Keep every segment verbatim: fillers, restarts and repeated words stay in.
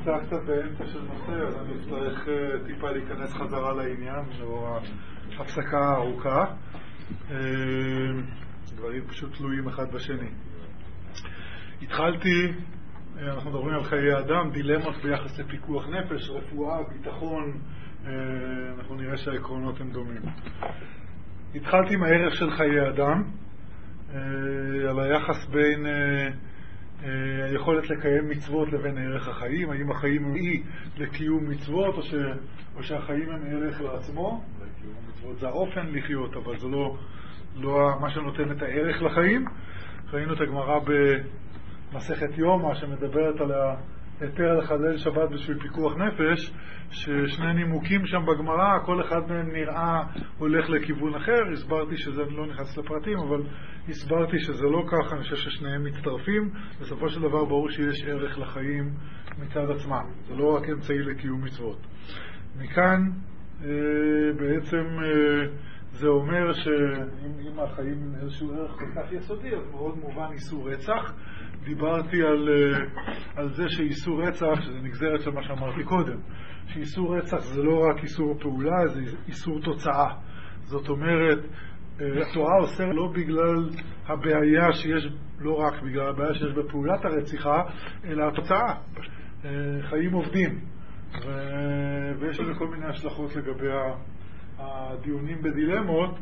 נמצא קצת באמצע של נושא, אז אני אצטרך טיפה להיכנס חזרה לעניין, או ההפסקה הארוכה. דברים פשוט תלויים אחד בשני. התחלתי, אנחנו מדברים על חיי אדם, דילמות ביחס לפיקוח נפש, רפואה, ביטחון, אנחנו נראה שהעקרונות הם דומים. התחלתי עם הערך של חיי אדם, על היחס בין היכולת לקיים מצוות לבין ערך החיים, האם החיים הם אי לקיום מצוות או, ש... או שהחיים הם ערך לעצמו. קיום מצוות זה האופן לחיות, אבל זה לא, לא מה שנותן את הערך לחיים. ראינו את הגמרא במסכת יומא שמדברת על היתר לחלל שבת בשביל פיקוח נפש, ששני נימוקים שם בגמרא, כל אחד מהם נראה הולך לכיוון אחר. הסברתי שזה לא נכנס לפרטים, אבל הסברתי שזה לא ככה. אני חושב ששניהם מצטרפים. בסופו של דבר ברור שיש ערך לחיים מצד עצמם, זה לא רק אמצעי לקיום מצוות. מכאן אה, בעצם אה, זה אומר שאם החיים הם איזשהו ערך כל כך יסודי, אז מאוד מובן איסור רצח. דיברתי על, על זה שאיסור רצח, שזה נגזרת של מה שאמרתי קודם, שאיסור רצח זה לא רק איסור פעולה, זה איסור תוצאה. זאת אומרת, התורה אוסר לא בגלל הבעיה שיש, לא רק בגלל הבעיה שיש בפעולת הרציחה, אלא התוצאה. חיים עובדים, ו... ויש לזה כל מיני השלכות לגבי הדיונים בדילמות,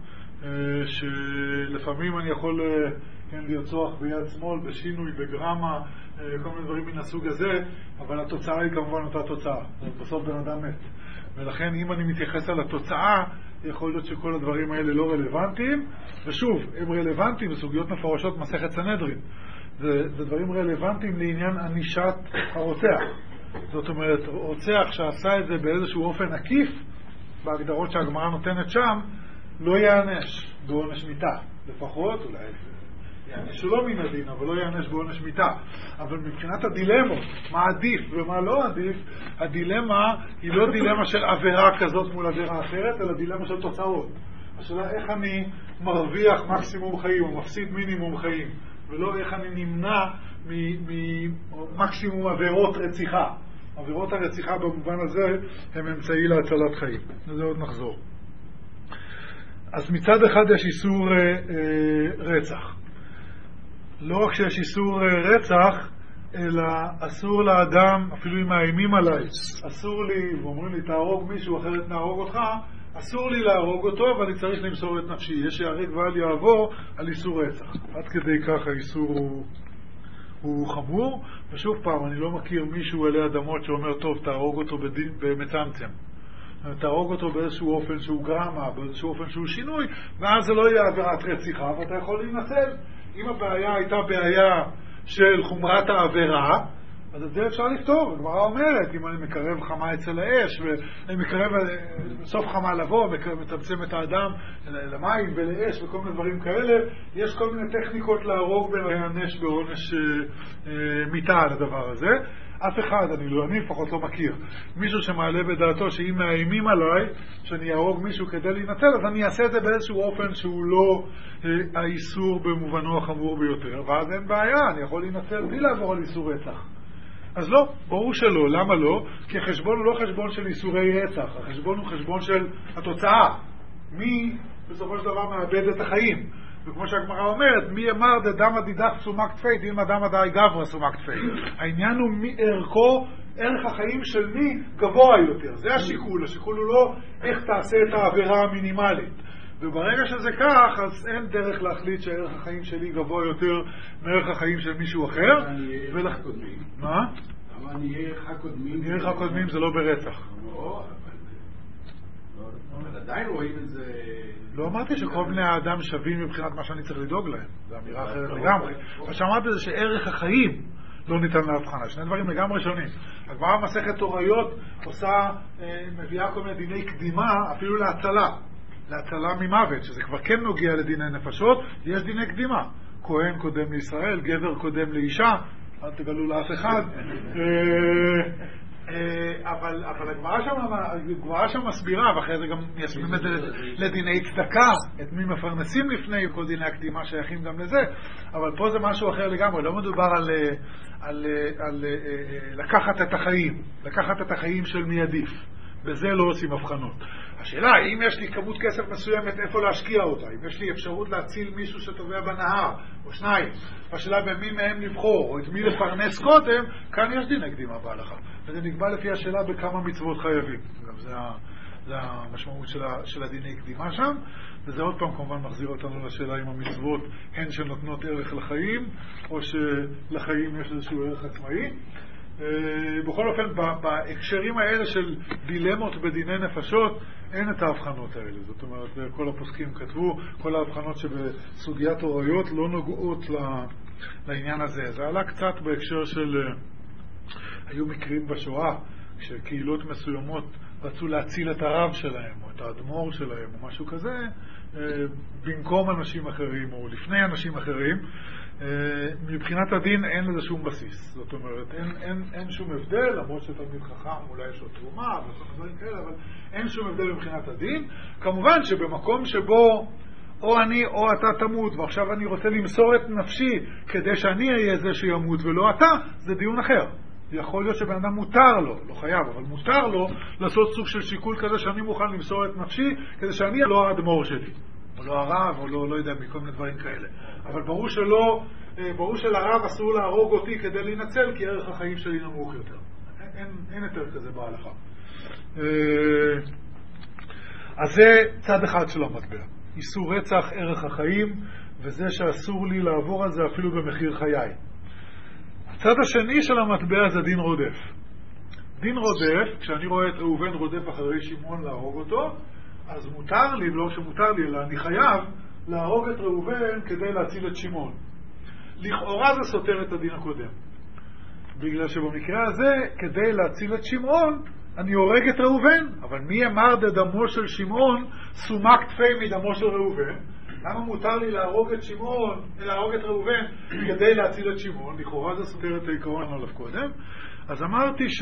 שלפעמים אני יכול כן, לרצוח ביד שמאל, בשינוי, בגרמה, כל מיני דברים מן הסוג הזה, אבל התוצאה היא כמובן אותה תוצאה. בסוף בן אדם מת. ולכן אם אני מתייחס על התוצאה, יכול להיות שכל הדברים האלה לא רלוונטיים, ושוב, הם רלוונטיים בסוגיות מפורשות מסכת סנהדרין. זה, זה דברים רלוונטיים לעניין ענישת הרוצח. זאת אומרת, רוצח שעשה את זה באיזשהו אופן עקיף, בהגדרות שהגמרא נותנת שם, לא יענש בעונש מיתה. לפחות, אולי יענש שלא מן הדין, אבל לא יענש בעונש מיתה. אבל מבחינת הדילמות, מה עדיף ומה לא עדיף, הדילמה היא לא דילמה של עבירה כזאת מול עבירה אחרת, אלא דילמה של תוצאות. השאלה איך אני מרוויח מקסימום חיים או מפסיד מינימום חיים, ולא איך אני נמנע ממקסימום עבירות רציחה. עבירות הרציחה במובן הזה הם אמצעי להצלת חיים. לזה עוד נחזור. אז מצד אחד יש איסור אה, אה, רצח. לא רק שיש איסור אה, רצח, אלא אסור לאדם, אפילו אם מאיימים עליי, אסור לי, ואומרים לי תהרוג מישהו אחרת נהרוג אותך, אסור לי להרוג אותו, אבל אני צריך למסור את נפשי. יש שיהרג ואל יעבור על איסור רצח. עד כדי כך האיסור הוא, הוא חמור. ושוב פעם, אני לא מכיר מישהו עלי אדמות שאומר טוב, תהרוג אותו בדין, במצמצם. תהרוג אותו באיזשהו אופן שהוא גרמה, באיזשהו אופן שהוא שינוי, ואז זה לא יהיה עבירת רציחה, ואתה יכול להינצל. אם הבעיה הייתה בעיה של חומרת העבירה, אז את זה אפשר לפתור. הגמרא אומרת, אם אני מקרב חמה אצל האש, ואני מקרב סוף חמה לבוא, מצמצם את האדם למים ולאש וכל מיני דברים כאלה, יש כל מיני טכניקות להרוג ולהיענש בעונש מיתה על הדבר הזה. אף אחד, אני לא, אני לפחות לא מכיר מישהו שמעלה בדעתו שאם מאיימים עליי שאני אהרוג מישהו כדי להינצל, אז אני אעשה את זה באיזשהו אופן שהוא לא אה, האיסור במובנו החמור ביותר, ואז אין בעיה, אני יכול להינצל בלי לעבור על איסור רצח. אז לא, ברור שלא. למה לא? כי החשבון הוא לא חשבון של איסורי רצח, החשבון הוא חשבון של התוצאה. מי בסופו של דבר מאבד את החיים? וכמו שהגמרא אומרת, מי אמר דדמא דידך סומק תפי, דילמא דמא דאי גברא סומק תפי. העניין הוא מי ערכו, ערך החיים של מי גבוה יותר. זה השיקול. השיקול הוא לא איך תעשה את העבירה המינימלית. וברגע שזה כך, אז אין דרך להחליט שערך החיים שלי גבוה יותר מערך החיים של מישהו אחר. אני ערך הקודמים. מה? אבל אני ערך הקודמים. ערך הקודמים זה לא ברצח. לא, אבל עדיין רואים את זה. לא אמרתי שכל בני האדם שווים מבחינת מה שאני צריך לדאוג להם. זו אמירה אחרת לגמרי. מה שאמרתי זה שערך החיים לא ניתן להבחנה. שני דברים לגמרי שונים. הגמרא במסכת תוריות עושה, מביאה כל מיני דיני קדימה, אפילו להצלה. להצלה ממוות, שזה כבר כן נוגע לדיני נפשות, יש דיני קדימה. כהן קודם לישראל, גבר קודם לאישה, אל תגלו לאף אחד. אבל הגמרא שם מסבירה, ואחרי זה גם מיישמים את זה לדיני צדקה, את מי מפרנסים לפני, כל דיני הקדימה שייכים גם לזה, אבל פה זה משהו אחר לגמרי, לא מדובר על, על, על לקחת את החיים, לקחת את החיים של מי עדיף, בזה לא עושים הבחנות. השאלה, אם יש לי כמות כסף מסוימת, איפה להשקיע אותה? אם יש לי אפשרות להציל מישהו שטובע בנהר, או שניים, השאלה במי מהם לבחור, או את מי לפרנס קודם, כאן יש דין הקדימה בהלכה. וזה נקבע לפי השאלה בכמה מצוות חייבים. גם זה, זה המשמעות של, ה, של הדיני קדימה שם, וזה עוד פעם כמובן מחזיר אותנו לשאלה אם המצוות הן שנותנות ערך לחיים, או שלחיים יש איזשהו ערך עצמאי. בכל אופן, בהקשרים האלה של דילמות בדיני נפשות, אין את ההבחנות האלה. זאת אומרת, כל הפוסקים כתבו, כל ההבחנות שבסוגיית הוריות לא נוגעות לעניין הזה. זה עלה קצת בהקשר של, היו מקרים בשואה, כשקהילות מסוימות רצו להציל את הרב שלהם, או את האדמו"ר שלהם, או משהו כזה, במקום אנשים אחרים, או לפני אנשים אחרים. מבחינת הדין אין לזה שום בסיס. זאת אומרת, אין, אין, אין שום הבדל, למרות שתלמיד חכם אולי יש לו תרומה וכל דברים כאלה, אבל אין שום הבדל מבחינת הדין. כמובן שבמקום שבו או אני או אתה תמות, ועכשיו אני רוצה למסור את נפשי כדי שאני אהיה זה שימות ולא אתה, זה דיון אחר. יכול להיות שבן אדם מותר לו, לא חייב, אבל מותר לו לעשות סוג של שיקול כזה שאני מוכן למסור את נפשי כדי שאני לא האדמו"ר שלי. או לא הרב, או לא, לא יודע, מכל מיני דברים כאלה. אבל ברור שלא, ברור שלרב אסור להרוג אותי כדי להינצל, כי ערך החיים שלי נמוך יותר. אין, אין יותר כזה בהלכה. אז זה צד אחד של המטבע. איסור רצח, ערך החיים, וזה שאסור לי לעבור על זה אפילו במחיר חיי. הצד השני של המטבע זה דין רודף. דין רודף, כשאני רואה את ראובן רודף אחרי שמעון להרוג אותו, אז מותר לי, לא שמותר לי, אלא אני חייב להרוג את ראובן כדי להציל את שמעון. לכאורה זה סותר את הדין הקודם. בגלל שבמקרה הזה, כדי להציל את שמעון, אני הורג את ראובן. אבל מי אמר דמו של שמעון סומק תפי מדמו של ראובן? למה מותר לי להרוג את שמעון, להרוג את ראובן כדי להציל את שמעון? לכאורה זה סותר את העיקרון עליו קודם. אז אמרתי ש...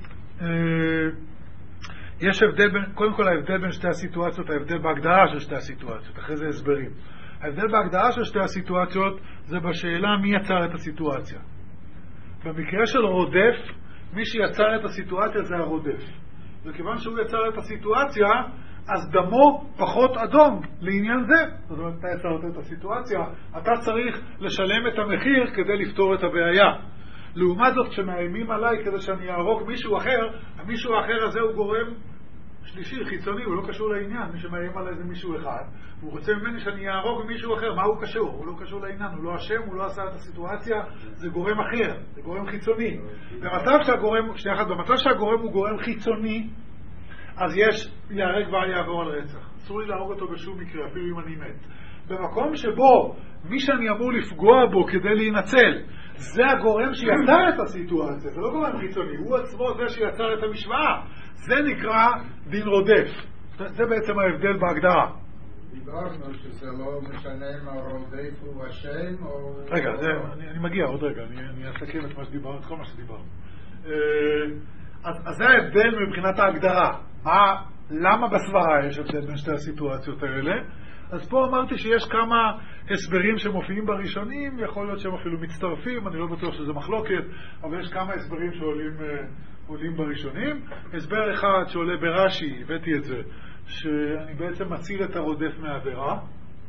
יש הבדל בין, קודם כל ההבדל בין שתי הסיטואציות, ההבדל בהגדרה של שתי הסיטואציות, אחרי זה הסברים. ההבדל בהגדרה של שתי הסיטואציות זה בשאלה מי יצר את הסיטואציה. במקרה של רודף, מי שיצר את הסיטואציה זה הרודף. וכיוון שהוא יצר את הסיטואציה, אז דמו פחות אדום לעניין זה. זאת אומרת, אתה יצרת את הסיטואציה, אתה צריך לשלם את המחיר כדי לפתור את הבעיה. לעומת זאת, כשמאיימים עליי כדי שאני אהרוג מישהו אחר, המישהו האחר הזה הוא גורם שלישי, חיצוני, הוא לא קשור לעניין. מי שמאיים עליי זה מישהו אחד, הוא רוצה ממני שאני אהרוג מישהו אחר. מה הוא קשור? הוא לא קשור לעניין, הוא לא אשם, הוא לא עשה את הסיטואציה, זה גורם אחר, זה גורם חיצוני. במצב שהגורם, שנייה אחת, במצב שהגורם הוא גורם חיצוני, אז יש להרג ואל יעבור על רצח. אסור לי להרוג אותו בשום מקרה, אפילו אם אני מת. במקום שבו מי שאני אמור לפגוע בו כדי להינצל, זה הגורם שיצר את הסיטואציה, זה לא גורם חיצוני, הוא עצמו זה שיצר את המשוואה. זה נקרא דין רודף. זה בעצם ההבדל בהגדרה. דיברנו שזה לא משנה אם הרודף הוא השם או... רגע, זה, אני, אני מגיע עוד רגע, אני, אני אסכם את מה שדיברנו, את כל מה שדיברנו. אז, אז זה ההבדל מבחינת ההגדרה. מה, למה בסברה יש הבדל בין שתי הסיטואציות האלה? אז פה אמרתי שיש כמה הסברים שמופיעים בראשונים, יכול להיות שהם אפילו מצטרפים, אני לא בטוח שזה מחלוקת, אבל יש כמה הסברים שעולים עולים בראשונים. הסבר אחד שעולה ברש"י, הבאתי את זה, שאני בעצם מציל את הרודף מהעבירה,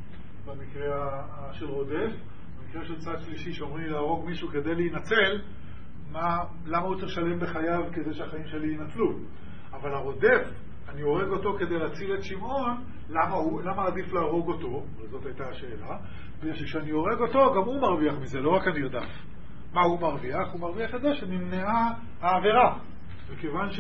במקרה של רודף. במקרה של צד שלישי שאומרים לי להרוג מישהו כדי להינצל, מה, למה הוא צריך לשלם בחייו כדי שהחיים שלי ינצלו? אבל הרודף, אני הורג אותו כדי להציל את שמעון, למה, הוא, למה עדיף להרוג אותו? וזאת הייתה השאלה. וכשאני הורג אותו, גם הוא מרוויח מזה, לא רק הנרדף. מה הוא מרוויח? הוא מרוויח את זה שנמנעה העבירה. וכיוון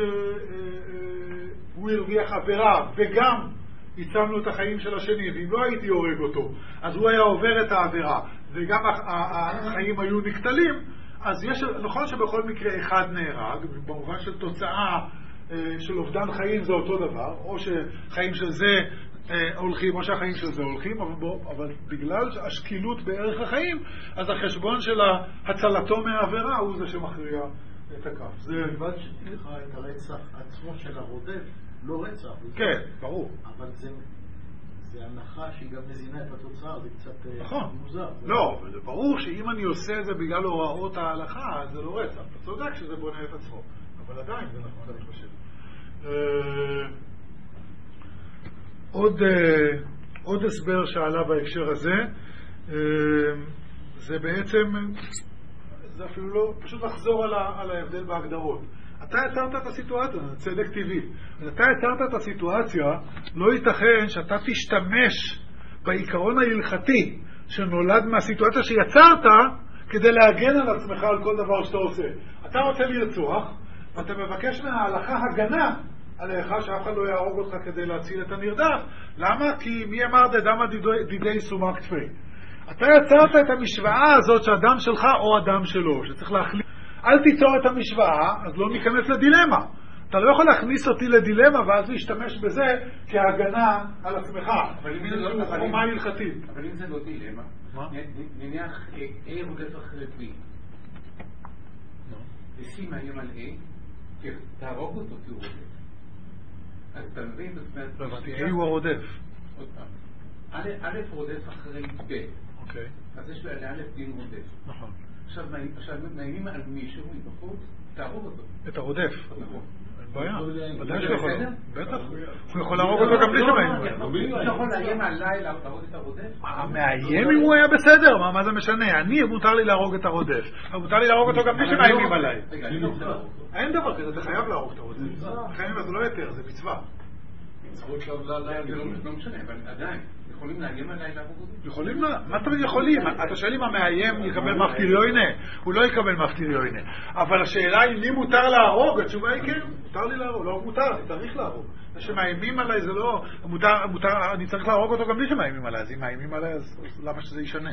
שהוא הרוויח עבירה, וגם הצלנו את החיים של השני, ואם לא הייתי הורג אותו, אז הוא היה עובר את העבירה, וגם החיים היו נקטלים, אז יש, נכון שבכל מקרה אחד נהרג, במובן של תוצאה של אובדן חיים זה אותו דבר, או שחיים של זה הולכים, או שהחיים של זה הולכים, אבל, בו, אבל בגלל השקילות בערך החיים, אז החשבון של הצלתו מהעבירה הוא זה שמכריע את הכף. זה... בלבד שתלך את הרצח עצמו של הרודף, לא רצח. כן, ברור. אבל זה... זה הנחה שהיא גם מזינה את התוצאה, זה קצת נכון. מוזר. לא, זה ברור שאם אני עושה את זה בגלל הוראות ההלכה, זה לא רצח. אתה צודק שזה בונה את עצמו. אבל עדיין זה נכון, אני חושב. עוד, עוד הסבר שעלה בהקשר הזה, זה בעצם, זה אפילו לא, פשוט לחזור על, ה, על ההבדל בהגדרות. אתה יצרת את הסיטואציה, זה צדק טבעי. אתה יצרת את הסיטואציה, לא ייתכן שאתה תשתמש בעיקרון ההלכתי שנולד מהסיטואציה שיצרת כדי להגן על עצמך על כל דבר שאתה עושה. אתה רוצה לרצוח, ואתה מבקש מההלכה הגנה עליך שאף אחד לא יהרוג אותך כדי להציל את הנרדף. למה? כי מי אמר דדמה דידי סומר כתפי. אתה יצרת את המשוואה הזאת שהדם שלך או הדם שלו, שצריך להחליט. אל תיצור את המשוואה, אז לא ניכנס לדילמה. אתה לא יכול להכניס אותי לדילמה ואז להשתמש בזה כהגנה על עצמך. אבל אם זה לא חומה הלכתית. אבל אם זה לא דילמה, נניח A רודף אחרי B. ושים היום על A, תהרוג אותו כי הוא רודף. אז אתה מבין? לא הבנתי, A הוא הרודף. עוד פעם. א' רודף אחרי ב'. אוקיי. אז יש לא' דין רודף. נכון. עכשיו נעימים על מישהו מבחוץ, תהרוג אותו. את הרודף. נכון. אין בעיה. ודאי שהוא יכול. בטח. הוא יכול להרוג אותו גם בלי שמעים. הוא יכול לאיים עליי להרוג את הרודף? מאיים אם הוא היה בסדר, מה זה משנה? אני, מותר לי להרוג את הרודף. מותר לי להרוג אותו גם בלי שמאיימים עליי. אין דבר כזה, אתה חייב להרוג את הרודף. חייב, זה לא יותר, זה מצווה. לא משנה, אבל עדיין יכולים לאיים עליי להרוג אותו? יכולים? מה אתם יכולים? אתה שואל אם המאיים יקבל מפטיריוינה, הוא לא יקבל מפטיריוינה. אבל השאלה היא לי מותר להרוג, התשובה היא כן, מותר לי להרוג, לא מותר, אני צריך להרוג. זה שמאיימים עליי זה לא, אני צריך להרוג אותו גם בלי שמאיימים עליי, אז אם מאיימים עליי אז למה שזה ישנה?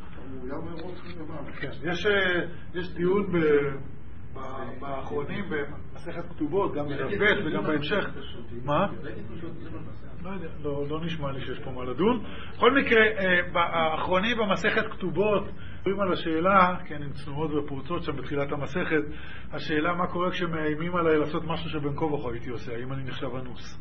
יש דיון באחרונים במסכת כתובות, גם ברב וגם בהמשך. מה? לא יודע, לא נשמע לי שיש פה מה לדון. בכל מקרה, באחרונים במסכת כתובות, מדברים על השאלה, כן, עם צנועות ופרוצות שם בתחילת המסכת, השאלה מה קורה כשמאיימים עליי לעשות משהו שבין כה וכה הייתי עושה, האם אני נחשב אנוס?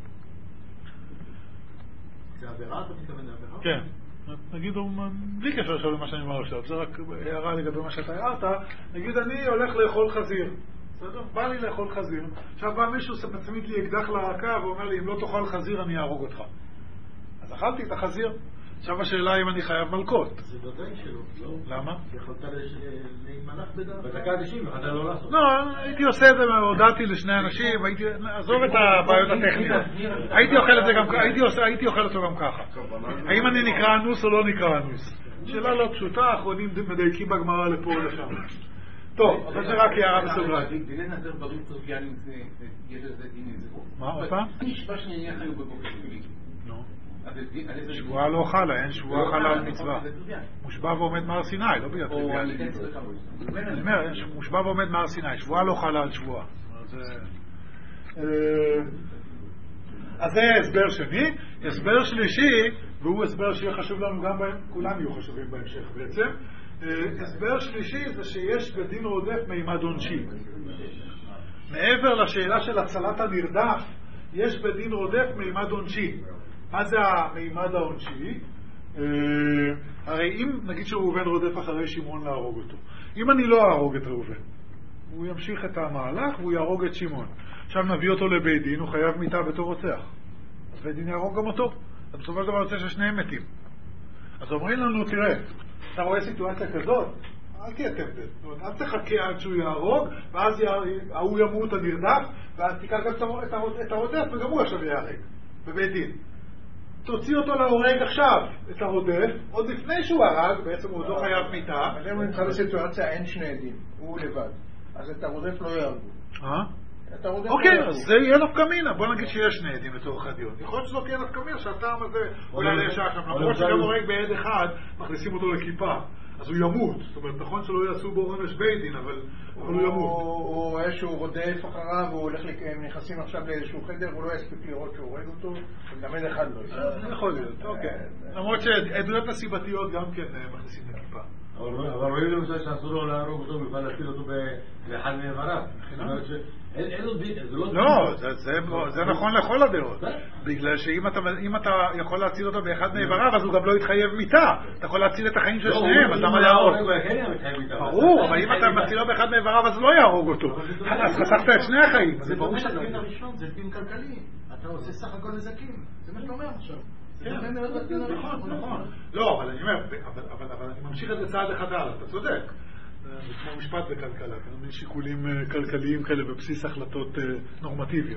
זה עבירה? אתה מתכוון לעבירה? כן. נגיד, בלי קשר עכשיו למה שאני אומר עכשיו, זה רק הערה לגבי מה שאתה הערת, נגיד אני הולך לאכול חזיר, בסדר? בא לי לאכול חזיר, עכשיו בא מישהו שמצמיד לי אקדח לרקה ואומר לי אם לא תאכל חזיר אני אהרוג אותך, אז אכלתי את החזיר. עכשיו השאלה אם אני חייב מלכות. זה ודאי שלא, לא? למה? יכולת להימנח בדרך בדקה ה-תשעים, יכולת לא לעשות. לא, הייתי עושה את זה, הודעתי לשני אנשים, הייתי, עזוב את הבעיות הטכניות, הייתי אוכל את זה גם, הייתי אוכל אותו גם ככה. האם אני נקרא אנוס או לא נקרא אנוס? שאלה לא פשוטה, האחרונים מדייקים בגמרא לפה או לשם. טוב, אבל זה רק הערה בסוגריים. דיני נזר דברים טריוויאליים זה, יש לזה דין נזירות? מה, עוד פעם? נשבע שנניח היו בבוקר שלי. נו. שבועה לא חלה, אין שבועה חלה על מצווה. מושבע ועומד מהר סיני, לא בגלל טריוויאלי. אני אומר, מושבע ועומד מהר סיני, שבועה לא חלה על שבועה. אז זה הסבר שני. הסבר שלישי, והוא הסבר שיהיה חשוב לנו גם בהם, כולם יהיו חשובים בהמשך בעצם. הסבר שלישי זה שיש בדין רודף מימד עונשי. מעבר לשאלה של הצלת הנרדף, יש בדין רודף מימד עונשי. מה זה המימד העונשי? הרי אם נגיד שראובן רודף אחרי שמעון להרוג אותו, אם אני לא אהרוג את ראובן, הוא ימשיך את המהלך והוא יהרוג את שמעון. עכשיו נביא אותו לבית דין, הוא חייב מיתה בתור רוצח, אז בית דין יהרוג גם אותו. אז בסופו של דבר רוצה ששניהם מתים. אז אומרים לנו, תראה, אתה רואה סיטואציה כזאת, אל תהיה טמפל, אל תחכה עד שהוא יהרוג, ואז הוא ימות הנרדף, ואז תיקח גם את הרודף וגם הוא עכשיו יהרג בבית דין. תוציא אותו להורג עכשיו, את הרודף, עוד לפני שהוא הרג, בעצם הוא עוד לא חייב מיתה. אבל אם נמצא בסיטואציה אין שני עדים, הוא לבד, אז את הרודף לא יהרגו. אה? אוקיי, אז זה יהיה נפקא מינה. בוא נגיד שיש שני עדים לצורך הדיון. יכול להיות שלא תהיה נפקא מינה שהטעם הזה אולי להישאר שם. למרות שגם הורג בעד אחד, מכניסים אותו לכיפה, אז הוא ימות. זאת אומרת, נכון שלא יעשו בו עונש בית דין, אבל הוא ימות. הוא רואה שהוא רודף אחריו, הוא הולך, הם נכנסים עכשיו לאיזשהו חדר, הוא לא יספיק לראות שהוא הורג אותו, וגם אחד לא. יכול להיות, אוקיי. למרות שעדויות הסיבתיות גם כן מכניסים לכיפה. אבל רואים למשל שאסור לו להרוג אותו ויוכל להציל אותו באחד מאיבריו. לא, זה נכון לכל הדעות. בגלל שאם אתה יכול להציל אותו באחד מאיבריו, אז הוא גם לא יתחייב מיתה. אתה יכול להציל את החיים של שניהם, אז למה להרוג? ברור, אבל אם אתה מציל לו באחד מאיבריו, אז לא יהרוג אותו. אז חסכת את שני החיים. זה ברור שהדין הראשון זה דין כלכלי. אתה עושה סך הכל נזקים. זה מה שאתה אומר עכשיו. נכון. לא, אבל אני אומר, אבל אני ממשיך את זה צעד אחד הלאה, אתה צודק. זה כמו משפט בכלכלה, שיקולים כלכליים כאלה בבסיס החלטות נורמטיביות.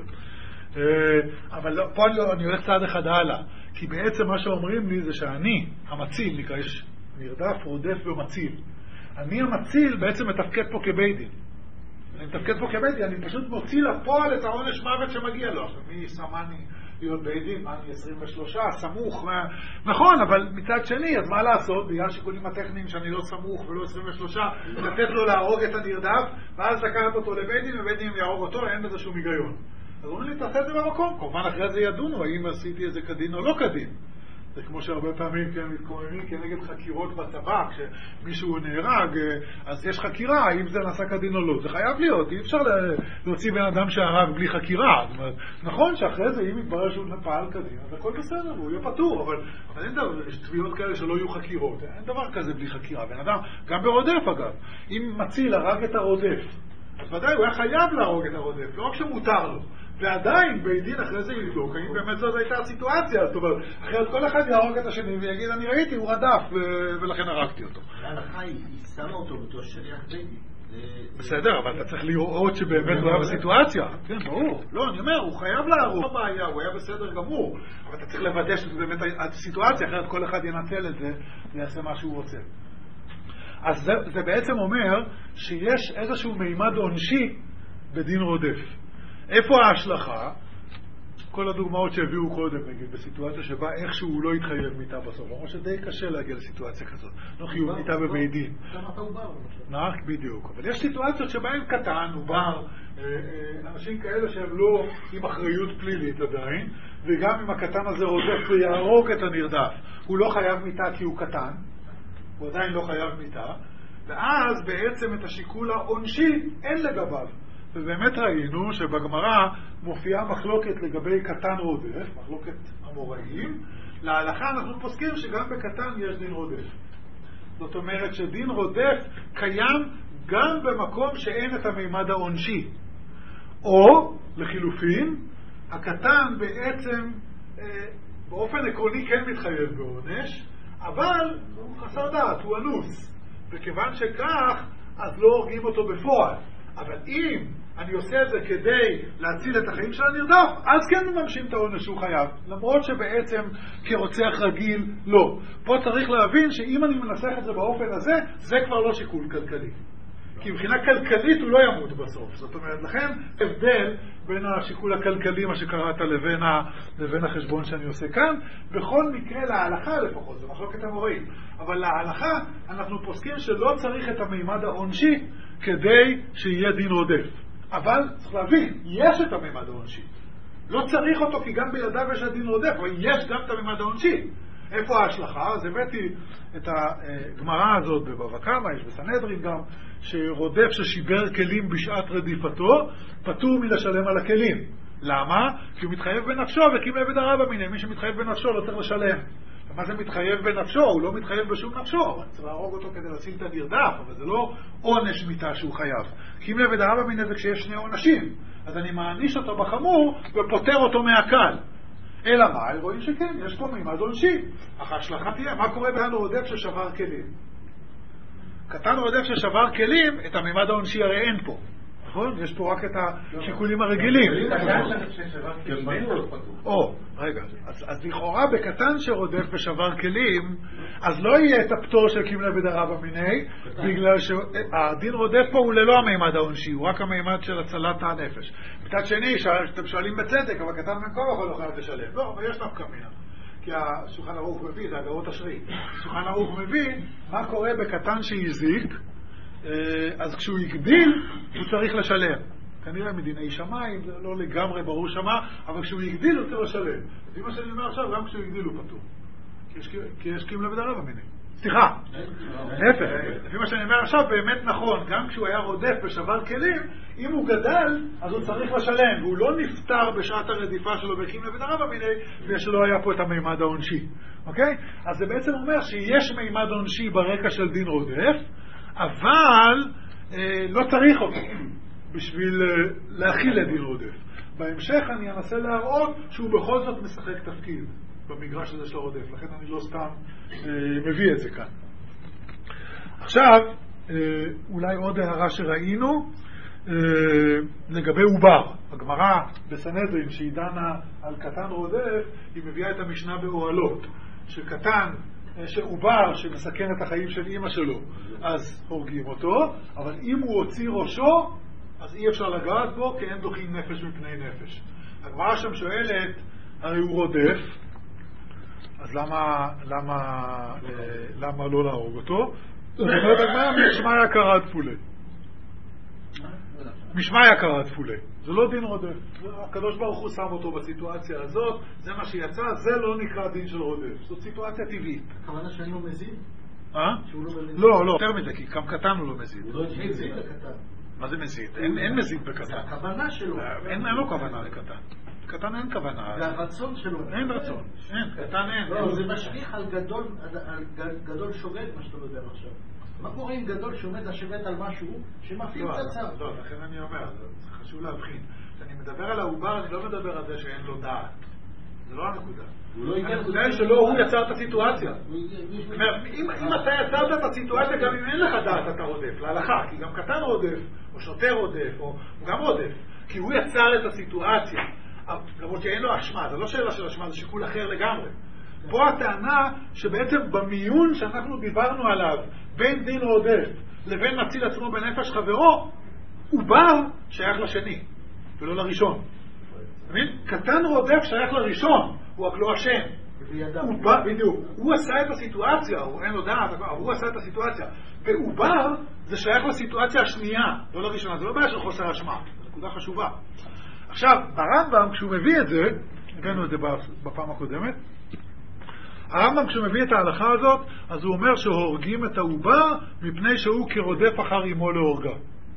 אבל פה אני הולך צעד אחד הלאה, כי בעצם מה שאומרים לי זה שאני, המציל, נקרא, יש נרדף, רודף ומציל. אני המציל בעצם מתפקד פה כבית דין. אני מתפקד פה כבית דין, אני פשוט מוציא לפועל את העונש מוות שמגיע לו. עכשיו, מי שמני להיות בית דין? מה, אני עשרים ושלוש, סמוך? נכון, אבל מצד שני, אז מה לעשות? בגלל שיקולים הטכניים שאני לא סמוך ולא עשרים ושלוש, לתת לו להרוג את הנרדף, ואז לקחת אותו לבית דין, ובית דין יהרוג אותו, אין בזה שום היגיון. אז אומרים לי, תעשה את זה במקום. כמובן אחרי זה ידונו, האם עשיתי איזה כדין או לא כדין. זה כמו שהרבה פעמים כן מתקוממים כנגד חקירות בצבא, כשמישהו נהרג, אז יש חקירה, האם זה נעשה כדין או לא. זה חייב להיות, אי אפשר להוציא בן אדם שהרג בלי חקירה. זאת אומרת, נכון שאחרי זה, אם יתברר שהוא פעל כדין, אז הכל בסדר, הוא יהיה פטור, אבל, אבל אין דבר, יש תביעות כאלה שלא יהיו חקירות, אין דבר כזה בלי חקירה. בן אדם, גם ברודף אגב, אם מציל הרג את הרודף, אז ודאי הוא היה חייב להרוג את הרודף, לא רק שמותר לו. ועדיין בית דין אחרי זה יבדוק, האם באמת זאת הייתה הסיטואציה, זאת אומרת, אחרת כל אחד יהרוג את השני ויגיד, אני ראיתי, הוא רדף, ולכן הרגתי אותו. ההלכה היא שמה אותו בתור שליח בית דין. בסדר, אבל אתה צריך לראות שבאמת הוא היה בסיטואציה. כן, ברור. לא, אני אומר, הוא חייב להרוג. לא בעיה, הוא היה בסדר גמור, אבל אתה צריך לוודא שזה באמת הסיטואציה, אחרת כל אחד ינצל את זה ויעשה מה שהוא רוצה. אז זה, זה בעצם אומר שיש איזשהו מימד עונשי בדין רודף. איפה ההשלכה? כל הדוגמאות שהביאו קודם, נגיד, בסיטואציה שבה איכשהו הוא לא יתחייב מיתה בסוף. אמרו שדי קשה להגיע לסיטואציה כזאת. לא חיוב מיתה בבית דין. נח, בדיוק. אבל יש סיטואציות שבהן קטן, עובר, אנשים כאלה שהם לא עם אחריות פלילית עדיין, וגם אם הקטן הזה רודף ויהרוג את הנרדף, הוא לא חייב מיתה כי הוא קטן, הוא עדיין לא חייב מיתה, ואז בעצם את השיקול העונשי אין לגביו. ובאמת ראינו שבגמרא מופיעה מחלוקת לגבי קטן רודף, מחלוקת אמוראים. להלכה אנחנו פוסקים שגם בקטן יש דין רודף. זאת אומרת שדין רודף קיים גם במקום שאין את המימד העונשי. או, לחילופין, הקטן בעצם באופן עקרוני כן מתחייב בעונש, אבל הוא חסר דעת, הוא אנוס. וכיוון שכך, אז לא הורגים אותו בפועל. אבל אם אני עושה את זה כדי להציל את החיים של הנרדף, אז כן מממשים את העונש שהוא חייב. למרות שבעצם כרוצח רגיל, לא. פה צריך להבין שאם אני מנסח את זה באופן הזה, זה כבר לא שיקול כלכלי. כי מבחינה כלכלית הוא לא ימות בסוף. זאת אומרת, לכן הבדל בין השיקול הכלכלי, מה שקראת, לבין, ה, לבין החשבון שאני עושה כאן. בכל מקרה, להלכה לפחות, זה מחלוקת אמוראים. אבל להלכה אנחנו פוסקים שלא צריך את המימד העונשי כדי שיהיה דין רודף. אבל צריך להבין, יש את המימד העונשי. לא צריך אותו כי גם בידיו יש הדין רודף, אבל יש גם את המימד העונשי. איפה ההשלכה? אז הבאתי את הגמרא הזאת בבבא קמא, יש בסנהדרין גם, שרודף ששיבר כלים בשעת רדיפתו, פטור מלשלם על הכלים. למה? כי הוא מתחייב בנפשו וקים עבד הרבה מיני. מי שמתחייב בנפשו לא צריך לשלם. מה זה מתחייב בנפשו? הוא לא מתחייב בשום נפשו. צריך להרוג אותו כדי להציל את הנרדף, אבל זה לא עונש מיתה שהוא חייב. קים עבד הרבה מיני זה כשיש שני עונשים. אז אני מעניש אותו בחמור ופותר אותו מהקל. אלא מה? רואים שכן, יש פה מימד עונשי. אך ההשלכה תהיה, מה קורה קטן רודף ששבר כלים? קטן רודף ששבר כלים, את המימד העונשי הרי אין פה. נכון? יש פה רק את השיקולים הרגילים. או, רגע, אז לכאורה בקטן שרודף ושבר כלים, אז לא יהיה את הפטור של קים עבד הרבה מיני, בגלל שהדין רודף פה הוא ללא המימד העונשי, הוא רק המימד של הצלת הנפש. מצד שני, אתם שואלים בצדק, אבל קטן בין כה וכה לא חייב לשלם. לא, אבל יש נפקא מינה. כי השולחן ערוך מביא, זה הגרות השביעי. השולחן ערוך מביא מה קורה בקטן שהזיק, אז כשהוא יגדיל, הוא צריך לשלם. כנראה מדיני שמיים, זה לא לגמרי ברור שמה, אבל כשהוא יגדיל, הוא צריך לשלם. אז מה שאני אומר עכשיו, גם כשהוא יגדיל הוא פטור. כי יש קים עבד הרבה מיני. סליחה, להפך, לפי מה שאני אומר עכשיו, באמת נכון, גם כשהוא היה רודף ושבר כלים, אם הוא גדל, אז הוא צריך לשלם, והוא לא נפטר בשעת הרדיפה שלו והקים לבית הרב אביני, בגלל שלא היה פה את המימד העונשי. אוקיי? אז זה בעצם אומר שיש מימד עונשי ברקע של דין רודף, אבל אה, לא צריך אותו בשביל אה, להכיל את דין רודף. בהמשך אני אנסה להראות שהוא בכל זאת משחק תפקיד במגרש הזה של הרודף, לכן אני לא סתם אה, מביא את זה כאן. עכשיו, אה, אולי עוד הערה שראינו, אה, לגבי עובר. הגמרא בסנהדרין שהיא דנה על קטן רודף, היא מביאה את המשנה באוהלות, שקטן, שעובר שמסכן את החיים של אמא שלו, אז הורגים אותו, אבל אם הוא הוציא ראשו, אז אי אפשר לגעת בו, כי אין דוחים נפש מפני נפש. הגמרא שם שואלת, הרי הוא רודף, אז למה, למה, למה לא להרוג אותו? זאת אומרת, הגמרא משמעיה קרא דפולה. משמעיה קרא דפולה. זה לא דין רודף. הקדוש ברוך הוא שם אותו בסיטואציה הזאת, זה מה שיצא, זה לא נקרא דין של רודף. זאת סיטואציה טבעית. הכוונה שאין לו מזיד? אה? לא, לא, יותר מזה, כי גם קטן הוא לא מזיד. הוא לא מזיד לקטן. מה זה מזיד? אין מזיד בקטן. זה הכוונה שלו. אין לו כוונה לקטן. קטן אין כוונה. זה הרצון שלו. אין רצון. אין, קטן אין. לא, זה משליך על גדול שוגג, מה שאתה מדבר עכשיו. מה קורה אם גדול שעומד לשבת על משהו שמפעיל את הצו? לא, לכן אני אומר, זה חשוב להבחין. כשאני מדבר על העובר, אני לא מדבר על זה שאין לו דעת. זה לא הנקודה. הנקודה היא שלא הוא יצר את הסיטואציה. אם אתה יצרת את הסיטואציה, גם אם אין לך דעת אתה רודף, להלכה, כי גם קטן רודף, או שוטר רודף, או הוא גם רודף, כי הוא יצר את הסיטואציה. למרות שאין לו אשמה, זה לא שאלה של אשמה, זה שיקול אחר לגמרי. פה הטענה שבעצם במיון שאנחנו דיברנו עליו, בין דין רודף לבין מציל עצמו בנפש חברו, הוא בא שייך לשני, ולא לראשון. קטן רודף שייך לראשון, הוא רק לא אשם. הוא בא, בדיוק, הוא עשה את הסיטואציה, הוא אין לו דעת, הוא עשה את הסיטואציה. ועובר זה שייך לסיטואציה השנייה, לא לראשונה, זה לא בעיה של חוסר אשמה, זו נקודה חשובה. עכשיו, ברמב"ם, כשהוא מביא את זה, הבאנו את זה בפעם הקודמת, הרמב"ם כשהוא מביא את ההלכה הזאת, אז הוא אומר שהורגים את העובר מפני שהוא כרודף אחר אמו להורגה.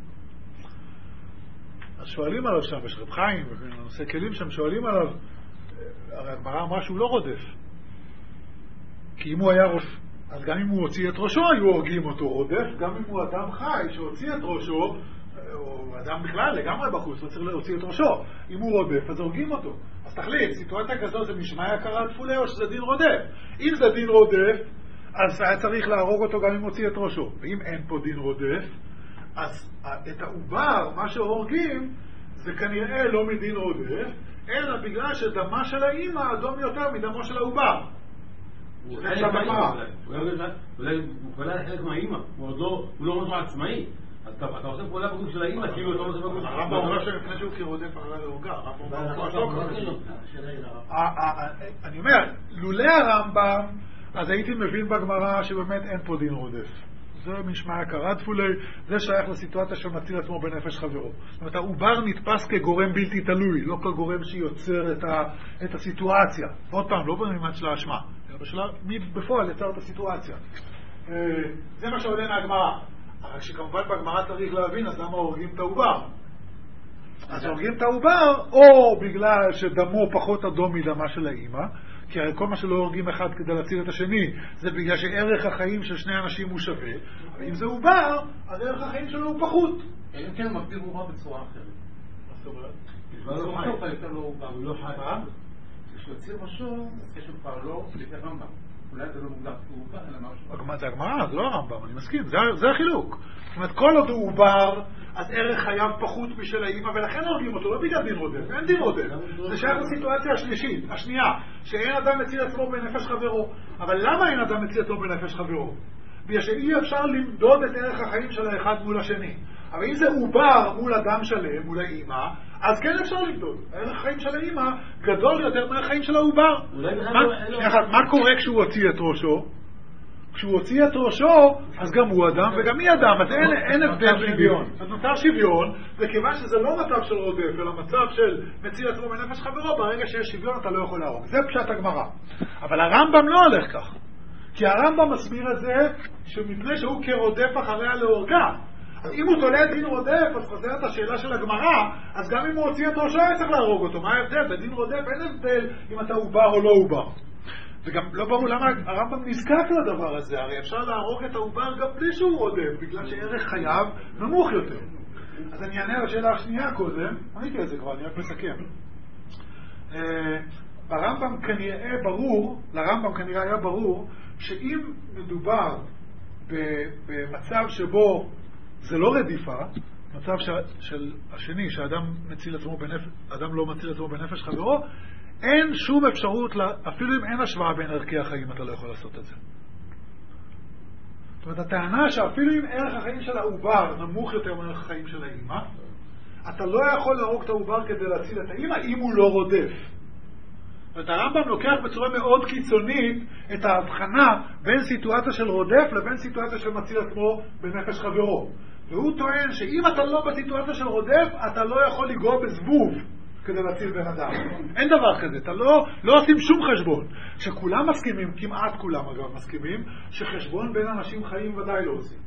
אז שואלים עליו שם, יש רב חיים, ונושא כלים שם, שואלים עליו, הרי הגמרא אמרה שהוא לא רודף. כי אם הוא היה רודף, אז גם אם הוא הוציא את ראשו, היו הורגים אותו רודף, גם אם הוא אדם חי שהוציא את ראשו, או אדם בכלל לגמרי בחוץ, לא צריך להוציא את ראשו. אם הוא רודף, אז הורגים אותו. אז תחליט, סיטואציה כזאת זה משמעיה קרא דפולה או שזה דין רודף? אם זה דין רודף, אז היה צריך להרוג אותו גם אם הוציא את ראשו. ואם אין פה דין רודף, אז את העובר, מה שהורגים, זה כנראה לא מדין רודף, אלא בגלל שדמה של האמא אדום יותר מדמו של העובר. אולי הוא פעלה לחלק מהאמא, הוא לא משהו עצמאי. אז אתה עושה פעולה בגוף של האמא, כאילו אתה עושה בגוף של האמא. הרמב"ם אומר שמפני שהוא כרודף אחרי להורגה. אני אומר, לולא הרמב"ם, אז הייתי מבין בגמרא שבאמת אין פה דין רודף. זה משמע קרא דפולה, זה שייך לסיטואציה של מציל עצמו בנפש חברו. זאת אומרת, העובר נתפס כגורם בלתי תלוי, לא כגורם שיוצר את, ה, את הסיטואציה. עוד פעם, לא במימד של האשמה, אלא בשלה, מי בפועל יצר את הסיטואציה. זה מה שעולה מהגמרא. רק שכמובן בגמרא צריך להבין, אז למה הורגים את העובר? אז הורגים את העובר, או בגלל שדמו פחות אדום מדמה של האמא, כי הרי כל מה שלא הורגים אחד כדי להציל את השני, זה בגלל שערך החיים של שני אנשים הוא שווה. אבל אם זה עובר, אז ערך החיים שלו הוא פחות. אם כן, הוא מגדיר עובר בצורה אחרת. מה זאת אומרת? לא חי. הוא לא חי. כשהוציא ראשו, כשהוא כבר לא לפי רמב"ם. אולי זה לא מוגדר כעובר, אלא משהו. זה הגמרא, זה לא הרמב"ם, אני מסכים, זה החילוק. זאת אומרת, כל עוד הוא עובר, אז ערך חייו פחות משל האמא, ולכן הורגים אותו, לא בגלל דין רודף, אין דין רודף. זה שייך לסיטואציה השלישית, השנייה, שאין אדם מציל עצמו בנפש חברו. אבל למה אין אדם מציל עצמו בנפש חברו? בגלל שאי אפשר למדוד את ערך החיים של האחד מול השני. אבל אם זה עובר מול אדם שלם, מול האמא, אז כן אפשר למדוד. הערך החיים של האמא גדול יותר מהחיים של העובר. מה קורה כשהוא הוציא את ראשו? כשהוא הוציא את ראשו, אז גם הוא אדם וגם היא אדם, אז אין הבדל שוויון. אז נותר שוויון, וכיוון שזה לא מצב של רודף, אלא מצב של מציל עצמו בנפש חברו, ברגע שיש שוויון אתה לא יכול להרוג. זה פשט הגמרא. אבל הרמב"ם לא הולך כך. כי הרמב"ם מסביר את זה שמפני שהוא כרודף אחריה להורגה. אז אם הוא תולה דין רודף, אז חוזרת השאלה של הגמרא, אז גם אם הוא הוציא את ראשו, צריך להרוג אותו. מה ההבדל? בדין רודף אין הבדל אם אתה עובר או לא עובר. וגם לא ברור למה הרמב"ם נזקק לדבר הזה. הרי אפשר להרוג את העובר גם בלי שהוא רודף, בגלל שערך חייו נמוך יותר. אז אני אענה על השאלה השנייה קודם, עניתי על זה כבר, אני רק מסכם. ברמב"ם כנראה ברור, לרמב"ם כנראה היה ברור, שאם מדובר במצב שבו זה לא רדיפה, מצב ש, של השני, שאדם מציל עצמו בנפש, אדם לא מציל עצמו בנפש חברו, אין שום אפשרות, לה, אפילו אם אין השוואה בין ערכי החיים, אתה לא יכול לעשות את זה. זאת אומרת, הטענה שאפילו אם ערך החיים של העובר נמוך יותר מערך החיים של האמא, אתה לא יכול להרוג את העובר כדי להציל את האמא אם הוא לא רודף. זאת אומרת, הרמב"ם לוקח בצורה מאוד קיצונית את ההבחנה בין סיטואציה של רודף לבין סיטואציה של מציל עצמו בנפש חברו. והוא טוען שאם אתה לא בסיטואציה של רודף, אתה לא יכול לגרוע בזבוב כדי להציל בן אדם. אין דבר כזה, אתה לא, לא עושים שום חשבון. שכולם מסכימים, כמעט כולם אגב מסכימים, שחשבון בין אנשים חיים ודאי לא עושים.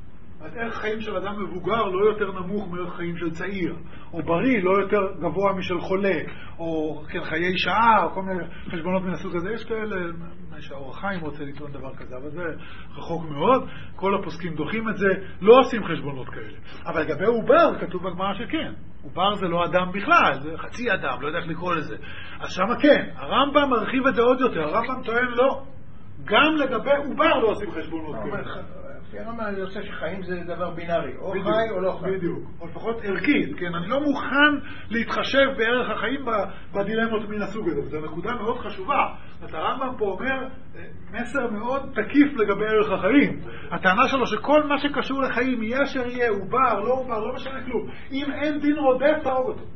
אז ערך חיים של אדם מבוגר לא יותר נמוך מערך חיים של צעיר, או בריא לא יותר גבוה משל חולה, או כן, חיי שעה, או כל מיני חשבונות מן הסוג הזה. יש כאלה, שהאור החיים רוצה לטעון דבר כזה, אבל זה רחוק מאוד. כל הפוסקים דוחים את זה, לא עושים חשבונות כאלה. אבל לגבי עובר כתוב בגמרא שכן. עובר זה לא אדם בכלל, זה חצי אדם, לא יודע איך לקרוא לזה. אז שמה כן, הרמב"ם מרחיב את זה עוד יותר. הרמב"ם טוען לא, גם לגבי עובר לא עושים חשבונות כאלה. אני רוצה שחיים זה דבר בינארי, או חי או לא חי. בדיוק, או לפחות ערכית, כן? אני לא מוכן להתחשב בערך החיים בדילמות מן הסוג הזה. זו נקודה מאוד חשובה. הרמב"ם פה אומר מסר מאוד תקיף לגבי ערך החיים. הטענה שלו שכל מה שקשור לחיים, יהיה אשר יהיה, עובר, לא עובר, לא משנה כלום. אם אין דין רודף, תהרוג אותו.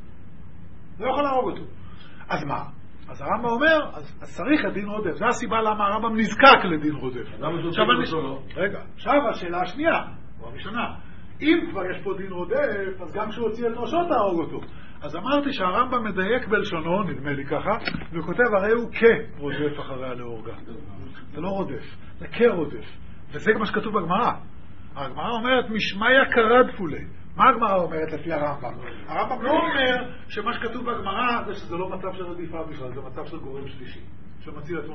לא יכול להרוג אותו. אז מה? אז הרמב"ם אומר, אז, אז צריך את דין רודף. זו הסיבה למה הרמב"ם נזקק לדין רודף. עכשיו אני... רגע, עכשיו השאלה השנייה, או הראשונה. אם כבר יש פה דין רודף, אז גם כשהוא הוציא את ראשו תהרוג אותו. אז אמרתי שהרמב"ם מדייק בלשונו, נדמה לי ככה, וכותב, הרי הוא כרודף אחריה להורגה. זה לא רודף, זה כרודף. וזה מה שכתוב בגמרא. הגמרא אומרת, משמעיה קרד פולי. מה הגמרא אומרת לפי הרמב"ם? הרמב"ם לא אומר שמה שכתוב בגמרא זה שזה לא מצב של רדיפה בכלל, זה מצב של גורם שלישי, שמציל עצמו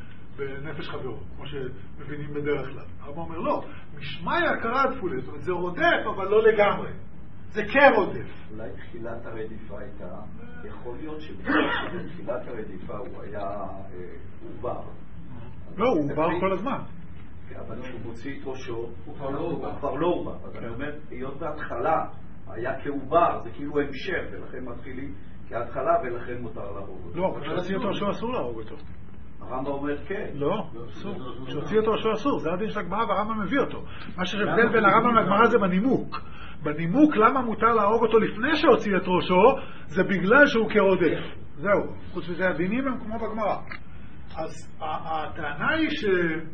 בנפש חברו, כמו שמבינים בדרך כלל. הרמב"ם אומר לא, משמעיה קרד פולי, זאת אומרת זה רודף אבל לא לגמרי, זה כרודף. אולי תחילת הרדיפה הייתה, יכול להיות שבתחילת הרדיפה הוא היה עובר. לא, הוא עובר כל הזמן. אבל כשהוא מוציא את ראשו, הוא כבר לא עובר. אז אני אומר, היות בהתחלה היה כעובר, זה כאילו המשך, ולכן מתחילים כהתחלה, ולכן מותר להרוג אותו. לא, כשהוציא את ראשו אסור להרוג אותו. הרמב"ם אומר כן. לא, אסור. כשהוציא את ראשו אסור, זה הדין של הגמרא והרמב"ם מביא אותו. מה שהבדל בין הרמב"ם לגמרא זה בנימוק. בנימוק למה מותר להרוג אותו לפני שהוציא את ראשו, זה בגלל שהוא כרודף. זהו. חוץ מזה הדינים הם כמו בגמרא. אז הטענה היא ש...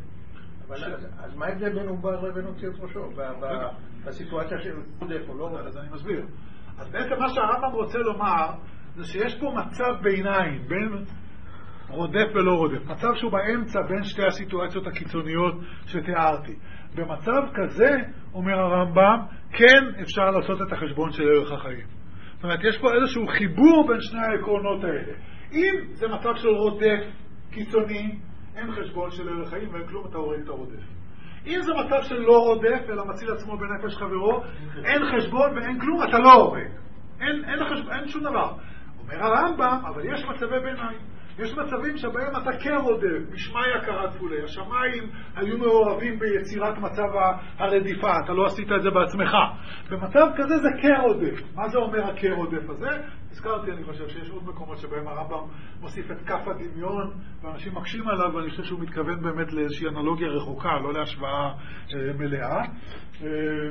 אז מה ההבדל בין עובר לבין הוציא את ראשו? בסיטואציה של רודף או לא רודף? אז אני מסביר. אז בעצם מה שהרמב"ם רוצה לומר זה שיש פה מצב ביניים בין רודף ולא רודף. מצב שהוא באמצע בין שתי הסיטואציות הקיצוניות שתיארתי. במצב כזה, אומר הרמב"ם, כן אפשר לעשות את החשבון של ערך החיים. זאת אומרת, יש פה איזשהו חיבור בין שני העקרונות האלה. אם זה מצב של רודף קיצוני, אין חשבון של ערך חיים ואין כלום, אתה הורג את הרודף. אם זה מצב של לא רודף אלא מציל עצמו בנפש חברו, אין חשבון ואין כלום, אתה לא הורג. אין, אין, חשבון, אין שום דבר. אומר הרמב"ם, אבל יש מצבי ביניים. יש מצבים שבהם אתה כרודף, משמעיה קרד פולי. השמיים היו מעורבים ביצירת מצב הרדיפה, אתה לא עשית את זה בעצמך. במצב כזה זה כרודף. מה זה אומר הכרודף הזה? הזכרתי, אני חושב שיש עוד מקומות שבהם הרמב"ם מוסיף את כף הדמיון, ואנשים מקשים עליו, ואני חושב שהוא מתכוון באמת לאיזושהי אנלוגיה רחוקה, לא להשוואה אה, מלאה. אה,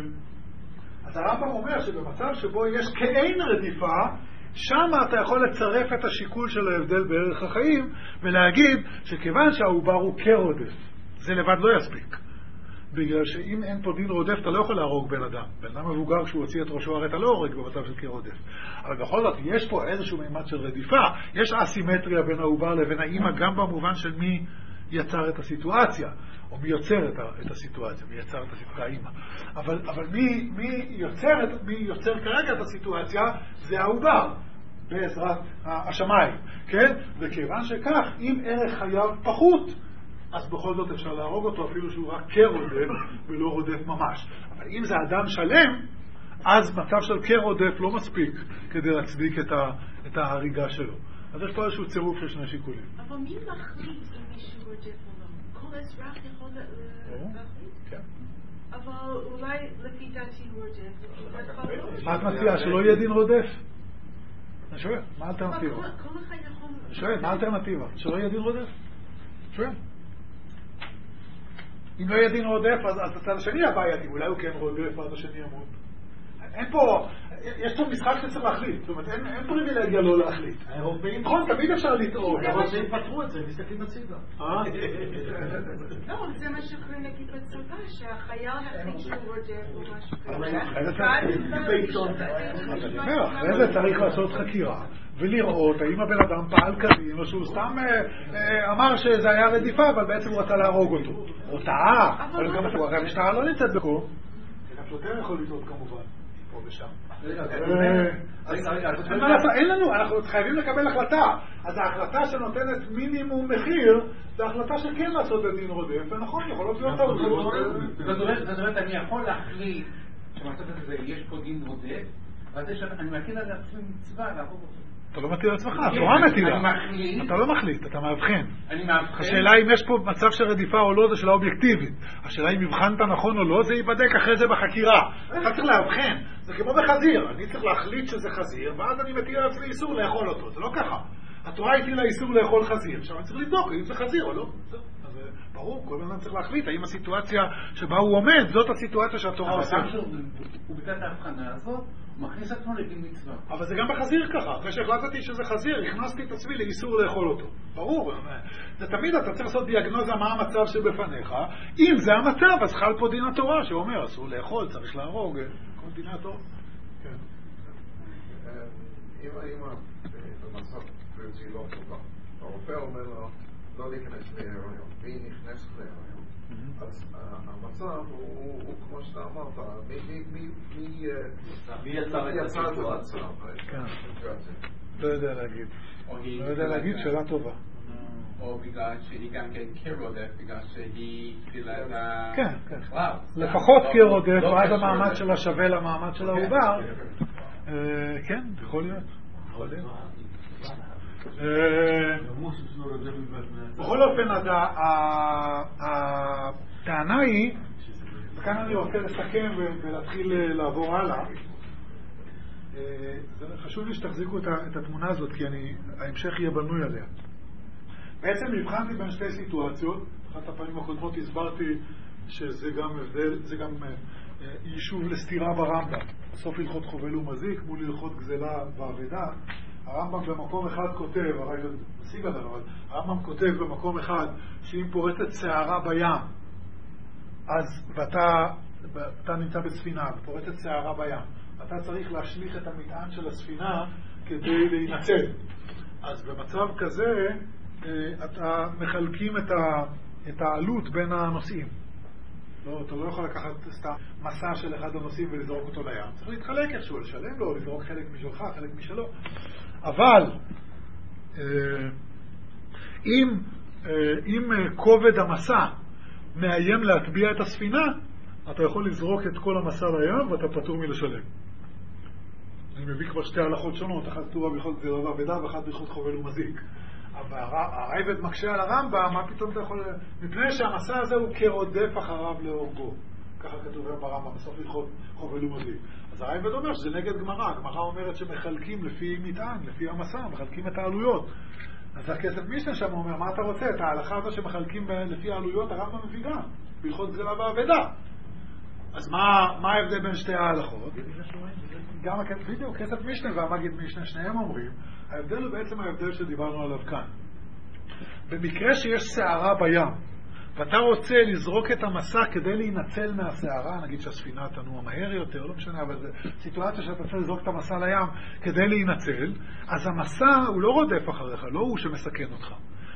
אז הרמב"ם אומר שבמצב שבו יש כאין רדיפה, שם אתה יכול לצרף את השיקול של ההבדל בערך החיים, ולהגיד שכיוון שהעובר הוא כרודף, זה לבד לא יספיק. בגלל שאם אין פה דין רודף, אתה לא יכול להרוג בן אדם. בן אדם מבוגר כשהוא הוציא את ראשו, הרי אתה לא הורג במצב של כרודף. אבל בכל זאת, יש פה איזשהו מימד של רדיפה, יש אסימטריה בין העובר לבין האמא, גם במובן של מי יצר את הסיטואציה. או מי יוצר את, ה, את הסיטואציה, מי יצר את הסיטואציה, האמא. אבל, אבל מי, מי, יוצר את, מי יוצר כרגע את הסיטואציה זה העובר, בעזרת השמיים, כן? וכיוון שכך, אם ערך חייו פחות, אז בכל זאת אפשר להרוג אותו, אפילו שהוא רק כרודף ולא רודף ממש. אבל אם זה אדם שלם, אז מצב של כרודף לא מספיק כדי להצדיק את, ה, את ההריגה שלו. אז יש פה איזשהו צירוף של שני שיקולים. אבל מי מחליט אם מישהו רודף או לא? כל אזרח יכול להחליט? כן. אבל אולי לפי דעתי הוא רודף. מה את מציעה? שלא יהיה דין רודף? אני שואל, מה האלטרנטיבה? כל אחד יכול... אני שואל, מה האלטרנטיבה? שלא יהיה דין רודף? שואל. אם לא יהיה דין רודף, אז הצד השני הבא ידעים, אולי הוא כן רודף, ואז השני ימות. אין פה, יש פה משחק שצריך להחליט, זאת אומרת, אין, אין פריבילגיה לא להחליט. נכון, תמיד אפשר לטעות. אבל זה יפתרו את זה, מסתכלים בצבא. לא, זה מה שקוראים להגיד בצבא, שהחייל החליט שהוא רודף או משהו כזה. אחרי זה צריך לעשות חקירה, ולראות האם הבן אדם פעל כדין, או שהוא סתם אמר שזה היה רדיפה, אבל בעצם הוא רצה להרוג אותו. או טעה, אבל גם המשטרה לא נמצאת בקום. גם שוטר יכול לטעות כמובן. פה ושם. אין לנו, אנחנו חייבים לקבל החלטה. אז ההחלטה שנותנת מינימום מחיר, זה החלטה שכן לעשות את דין רודף, ונכון, יכולות להיות טעות. זאת אומרת, אני יכול להחליט שבמצב הזה יש פה דין רודף, ואז אני מטיל על עצמי מצווה לעבור אותו. אתה לא מטיל על עצמך, התורה מטילה. אתה לא מחליט, אתה מאבחן. אני מאבחן. השאלה אם יש פה מצב של רדיפה או לא, זה שאלה אובייקטיבית. השאלה אם הבחנת נכון או לא, זה ייבדק אחרי זה בחקירה. אתה צריך להבחן. זה כמו בחזיר. אני צריך להחליט שזה חזיר, ואז אני מטיל על עצמי איסור לאכול אותו. זה לא ככה. התורה הטילה איסור לאכול חזיר. עכשיו אני צריך לבדוק אם זה חזיר או לא. אז ברור, כל הזמן צריך להחליט האם הסיטואציה שבה הוא עומד, זאת הסיטואציה שהתורה עושה. הוא ביטל את ההבחנה הזאת, הוא מכניס עצמו לדין מצווה. אבל זה גם בחזיר ככה. אחרי שהחלטתי שזה חזיר, הכנסתי את עצמי לאיסור לאכול אותו. ברור. זה תמיד אתה צריך לעשות דיאגנוזה מה המצב שבפניך. אם זה המצב, אז חל פה דין התורה שאומר, אסור לאכול, צריך להרוג. כל דיני התורה. כן. אם האמא במצב ברצי לא טובה, הרופא אומר לו לא להיכנס להיריון, והיא נכנסת להיריון, אז המצב הוא כמו שאתה אמרת, מי יצר את הסיטואציה? לא יודע להגיד. לא יודע להגיד, שאלה טובה. או בגלל שהיא גם כן כרודף, בגלל שהיא התחילה את ה... כן, כן. לפחות כרודף, ואז המעמד שלה שווה למעמד של העובר. כן, יכול להיות. יכול להיות. בכל אופן, הטענה היא, וכאן אני רוצה לסכם ולהתחיל לעבור הלאה. חשוב לי שתחזיקו את התמונה הזאת, כי ההמשך יהיה בנוי עליה. בעצם הבחנתי בין שתי סיטואציות. אחת הפעמים הקודמות הסברתי שזה גם הבדל, זה גם יישוב לסתירה ברמב"ם. בסוף הלכות חובל ומזיק מול הלכות גזלה ועבדה. הרמב"ם במקום אחד כותב, הרי זה משיג עליו, אבל הרמב"ם כותב במקום אחד שאם פורצת שערה בים, אז ואתה אתה נמצא בספינה ופורצת שערה בים, אתה צריך להשליך את המטען של הספינה כדי להינצל. אז במצב כזה אתה מחלקים את, ה, את העלות בין הנושאים. לא, אתה לא יכול לקחת סתם מסע של אחד הנושאים ולזרוק אותו לים. צריך להתחלק איכשהו, לשלם לו, לזרוק חלק משלך, חלק משלו. אבל אם, אם כובד המסע מאיים להטביע את הספינה, אתה יכול לזרוק את כל המסע לים ואתה פטור מלשלם. אני מביא כבר שתי הלכות שונות, אחת כתובה בהלכות גזלה ועבדה ואחת בהלכות חובל ומזיק. אבל הרייבד מקשה על הרמב"ם, מה פתאום אתה יכול... מפני שהמסע הזה הוא כרודף אחריו להורגו. ככה כתוב ברמב"ם, בסוף הלכות חובל ומזיק. אז הרייבד אומר שזה נגד גמרא. גמרא אומרת שמחלקים לפי מטען, לפי המסע, מחלקים את העלויות. אז הכסף משנה שם אומר, מה אתה רוצה? את ההלכה הזו שמחלקים לפי העלויות, הרמב"ם מביא גם, בהלכות גזלה ועבדה. אז מה, מה ההבדל בין שתי ההלכות? גם בדיוק, כסף משנה והמגיד משנה, שניהם אומרים, ההבדל הוא בעצם ההבדל שדיברנו עליו כאן. במקרה שיש שערה בים, ואתה רוצה לזרוק את המסע כדי להינצל מהשערה, נגיד שהספינה תנוע מהר יותר, לא משנה, אבל זו סיטואציה שאתה רוצה לזרוק את המסע לים כדי להינצל, אז המסע הוא לא רודף אחריך, לא הוא שמסכן אותך.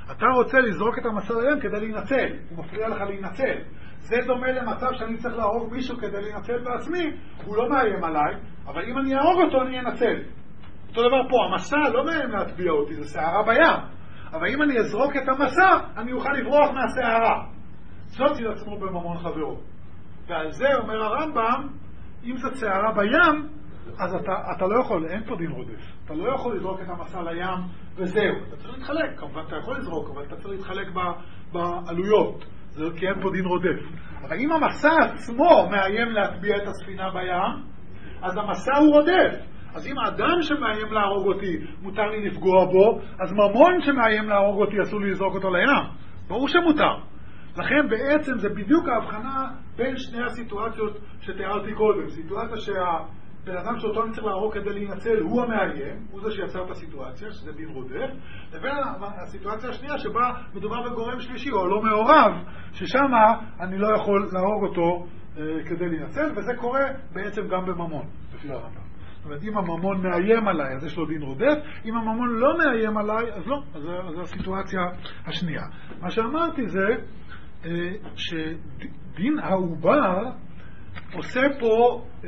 אתה רוצה לזרוק את המסע לים כדי להינצל, הוא מפריע לך להינצל. זה דומה למצב שאני צריך להרוג מישהו כדי להינצל בעצמי, הוא לא מאיים עליי, אבל אם אני אהרוג אותו אני אנצל. אותו דבר פה, המסע לא מאיים להטביע אותי, זה שערה בים. אבל אם אני אזרוק את המסע, אני אוכל לברוח מהשערה. זאת היא עצמו בממון חברו. ועל זה אומר הרמב"ם, אם זה שערה בים, אז אתה, אתה לא יכול, אין פה דין רודף. אתה לא יכול לזרוק את המסע לים וזהו. אתה צריך להתחלק, כמובן אתה יכול לזרוק, אבל אתה צריך להתחלק ב, בעלויות. זה כי אין פה דין רודף. אבל אם המסע עצמו מאיים להטביע את הספינה בים, אז המסע הוא רודף. אז אם האדם שמאיים להרוג אותי מותר לי לפגוע בו, אז ממון שמאיים להרוג אותי אסור לי לזרוק אותו לים. ברור שמותר. לכן בעצם זה בדיוק ההבחנה בין שני הסיטואציות שתיארתי קודם. סיטואציה שהבן אדם שאותו אני צריך להרוג כדי להינצל הוא המאיים, הוא זה שיצר את הסיטואציה, שזה דין רודף, לבין הסיטואציה השנייה שבה מדובר בגורם שלישי או לא מעורב, ששם אני לא יכול להרוג אותו אה, כדי להינצל, וזה קורה בעצם גם בממון, לפי הרמב"ם. זאת אומרת, אם הממון מאיים עליי, אז יש לו דין רודף. אם הממון לא מאיים עליי, אז לא. אז זו הסיטואציה השנייה. מה שאמרתי זה אה, שדין העובר עושה פה אה,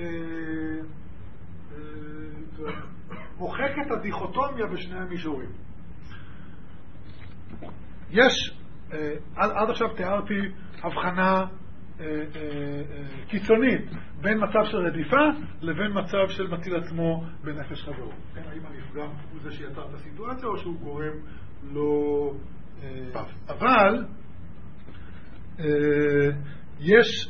אה, מוחק את הדיכוטומיה בשני המישורים. יש, אה, עד, עד עכשיו תיארתי הבחנה קיצונית בין מצב של רדיפה לבין מצב של מציל עצמו בנפש חברו. האם הנפגע הוא זה שיצר את הסיטואציה או שהוא גורם לא... אבל יש...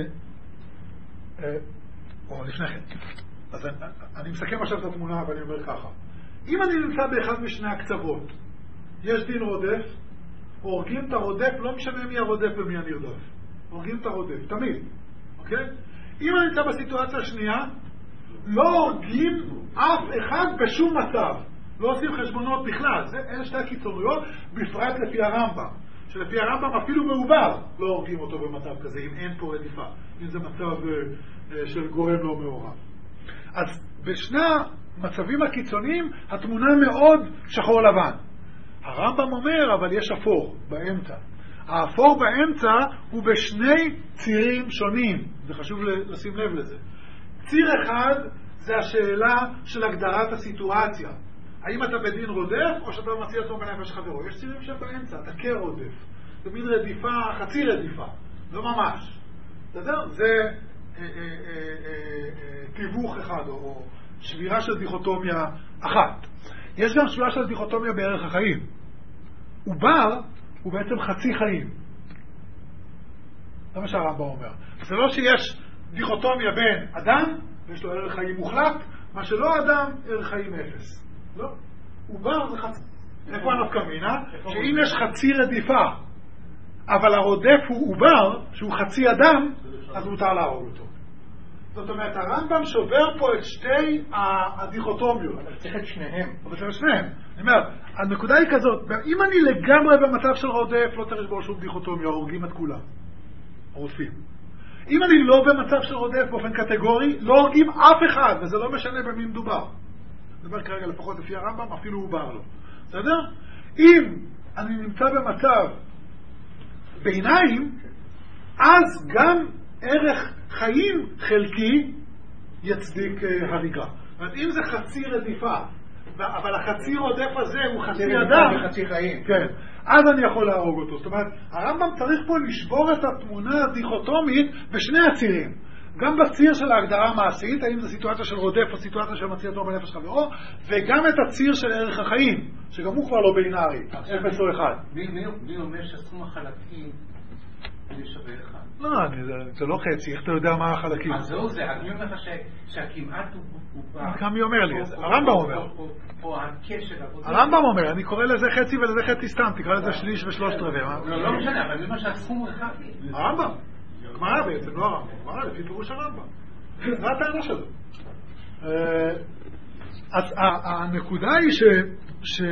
או לפני כן. אז אני מסכם עכשיו את התמונה ואני אומר ככה. אם אני נמצא באחד משני הקצוות, יש דין רודף, הורגים את הרודף, לא משנה מי הרודף ומי הנרדף. הורגים את הרודף, תמיד, אוקיי? אם אני נמצא בסיטואציה השנייה, לא הורגים אף אחד בשום מצב. לא עושים חשבונות בכלל. זה, אלה שתי הקיצוניות, בפרט לפי הרמב"ם. שלפי הרמב"ם אפילו מעובר לא הורגים אותו במצב כזה, אם אין פה רדיפה. אם זה מצב uh, של גורם לא מעורב. אז בשני המצבים הקיצוניים, התמונה מאוד שחור לבן. הרמב"ם אומר, אבל יש אפור באמצע. האפור באמצע הוא בשני צירים שונים. זה חשוב לשים לב לזה. ציר אחד זה השאלה של הגדרת הסיטואציה. האם אתה בדין רודף או שאתה מציע אותו בנפש חברו? יש צירים שם באמצע, אתה כרודף. זה מין רדיפה, חצי רדיפה. לא ממש. בסדר? זה אה, אה, אה, אה, תיווך אחד או שבירה של דיכוטומיה אחת. יש גם שבירה של דיכוטומיה בערך החיים. עובר הוא בעצם חצי חיים. זה מה שהרמב"ם אומר. זה לא שיש דיכוטומיה בין אדם, ויש לו ערך חיים מוחלט, מה שלא אדם, ערך חיים אפס. לא. עובר זה חצי. איפה הנפקא מינה? שאם יש חצי רדיפה, אבל הרודף הוא עובר, שהוא חצי אדם, אז מותר להרוג אותו. זאת אומרת, הרמב"ם שובר פה את שתי הדיכוטומיות. אבל צריך את שניהם. אבל צריך את שניהם. אני אומר, הנקודה היא כזאת, אם אני לגמרי במצב של רודף, לא צריך לשבור שום דיכוטומיה, הורגים את כולם. רודפים. אם אני לא במצב של רודף באופן קטגורי, לא הורגים אף אחד, וזה לא משנה במי מדובר. מדבר כרגע לפחות לפי הרמב"ם, אפילו עובר לו. בסדר? אם אני נמצא במצב ביניים, אז גם ערך חיים חלקי יצדיק הריגה. זאת אומרת, אם זה חצי רדיפה, אבל החצי רודף הזה הוא חצי אדם, חצי חיים. כן, אז אני יכול להרוג אותו. זאת אומרת, הרמב"ם צריך פה לשבור את התמונה הדיכוטומית בשני הצירים. גם בציר של ההגדרה המעשית, האם זו סיטואציה של רודף או סיטואציה של מציע אותו בנפש חברו, וגם את הציר של ערך החיים, שגם הוא כבר לא בינארי, אפס או אחד. מי אומר שסכום החלקים זה שווה אחד? לא, זה לא חצי, איך אתה יודע מה החלקים? אז זהו זה, אני אומר לך שהכמעט הוא בא... כמי אומר לי, הרמב"ם אומר. או הקשר... הרמב"ם אומר, אני קורא לזה חצי ולזה חצי סתם, תקרא לזה שליש ושלושת רבעי. לא משנה, אבל אני אומר שהסכום הוא אחד. הרמב"ם. גמרא בעצם, לא הרמב"ם. גמרא לפי פירוש הרמב"ם. זה הטענה שלו. אז הנקודה היא ש...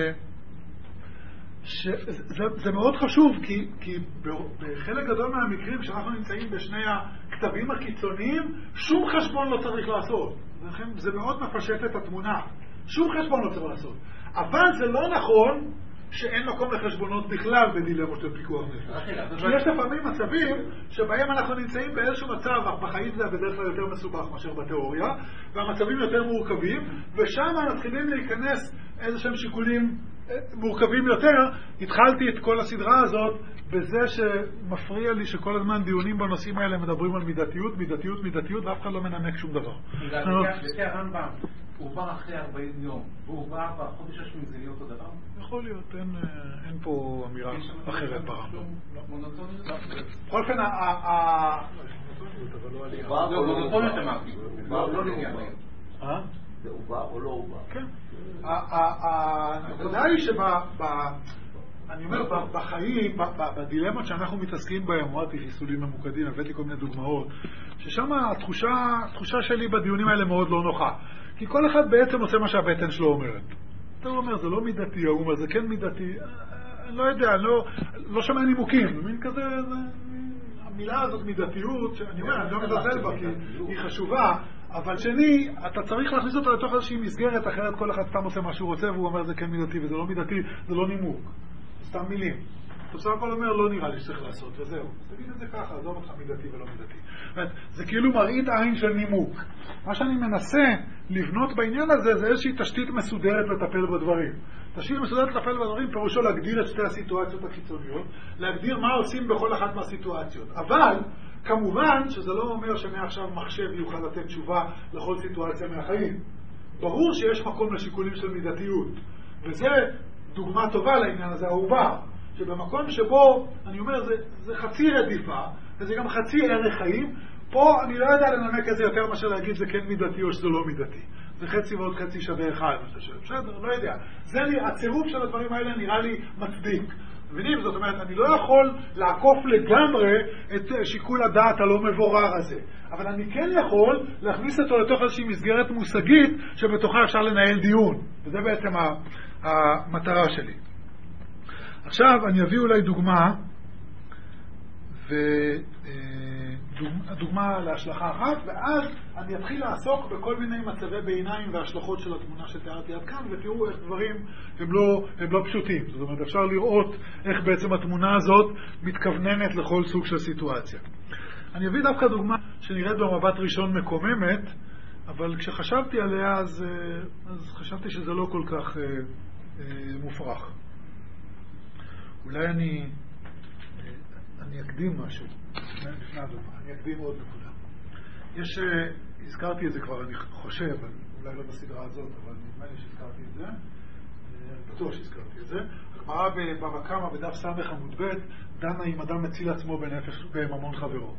שזה מאוד חשוב, כי, כי בחלק גדול מהמקרים שאנחנו נמצאים בשני הכתבים הקיצוניים, שום חשבון לא צריך לעשות. זה מאוד מפשט את התמונה. שום חשבון לא צריך לעשות. אבל זה לא נכון שאין מקום לחשבונות בכלל בדילמות של פיקוח נפש. כי יש לפעמים מצבים שבהם אנחנו נמצאים באיזשהו מצב, בחיים זה בדרך כלל יותר מסובך מאשר בתיאוריה, והמצבים יותר מורכבים, ושם מתחילים להיכנס איזשהם שיקולים מורכבים יותר. התחלתי את כל הסדרה הזאת בזה שמפריע לי שכל הזמן דיונים בנושאים האלה מדברים על מידתיות, מידתיות, מידתיות, ואף אחד לא מנמק שום דבר. לפי הרמב"ם, הוא בא אחרי ארבעים יום, והוא בא בחודש השמיני, זה להיות אותו דבר? יכול להיות, אין פה אמירה אחרת ברמב"ם. בכל אופן, מונוטוניות אמרתי, לא לעניין. זה עובר או לא עובר? כן. הנקודה היא שב... אני אומר, בחיים, בדילמות שאנחנו מתעסקים בהם, אמרתי חיסולים ממוקדים, הבאתי כל מיני דוגמאות, ששם התחושה, התחושה שלי בדיונים האלה מאוד לא נוחה. כי כל אחד בעצם עושה מה שהבטן שלו אומרת. אתה אומר, זה לא מידתי, הוא אומר, זה כן מידתי, אני לא יודע, לא, לא שומע נימוקים, מין כזה, המילה הזאת מידתיות, שאני אומר, אני לא מזלזל בה, כי היא חשובה, אבל שני, אתה צריך להכניס אותה לתוך איזושהי מסגרת, אחרת כל אחד סתם עושה מה שהוא רוצה, והוא אומר, זה כן מידתי, וזה לא מידתי, זה לא נימוק. סתם מילים. אתה בסך הכל אומר, לא נראה לי שצריך לעשות, וזהו. תגיד את זה ככה, עזוב אותך מידתי ולא מידתי. זה כאילו מראית עין של נימוק. מה שאני מנסה לבנות בעניין הזה, זה איזושהי תשתית מסודרת לטפל בדברים. תשתית מסודרת לטפל בדברים, פירושו להגדיר את שתי הסיטואציות החיצוניות, להגדיר מה עושים בכל אחת מהסיטואציות. אבל, כמובן שזה לא אומר שמעכשיו מחשב יוכל לתת תשובה לכל סיטואציה מהחיים. ברור שיש מקום לשיקולים של מידתיות. וזה דוגמה טובה לעניין הזה, העובר. שבמקום שבו, אני אומר, זה, זה חצי רדיפה, וזה גם חצי ערך חיים, פה אני לא יודע לנמק את זה יותר מאשר להגיד זה כן מידתי או שזה לא מידתי. זה חצי ועוד חצי שווה אחד. בסדר, לא יודע. זה לי, הצירוף של הדברים האלה נראה לי מצדיק. מבינים? זאת אומרת, אני לא יכול לעקוף לגמרי את שיקול הדעת הלא מבורר הזה. אבל אני כן יכול להכניס אותו לתוך איזושהי מסגרת מושגית שבתוכה אפשר לנהל דיון. וזה בעצם המטרה שלי. עכשיו אני אביא אולי דוגמה, ודוגמה להשלכה אחת, ואז אני אתחיל לעסוק בכל מיני מצבי ביניים והשלכות של התמונה שתיארתי עד כאן, ותראו איך דברים הם לא, הם לא פשוטים. זאת אומרת, אפשר לראות איך בעצם התמונה הזאת מתכווננת לכל סוג של סיטואציה. אני אביא דווקא דוגמה שנראית במבט ראשון מקוממת, אבל כשחשבתי עליה אז, אז חשבתי שזה לא כל כך אה, אה, מופרך. אולי אני, אני אקדים משהו, לפני הדוגמה, אני אקדים עוד נקודה. יש, הזכרתי את זה כבר, אני חושב, אולי לא בסדרה הזאת, אבל נדמה לי שהזכרתי את זה, אני בטוח שהזכרתי את זה. הגמרא בבבא קמא בדף סמך עמוד ב' דנה אם אדם מציל עצמו בנפש בממון חברו.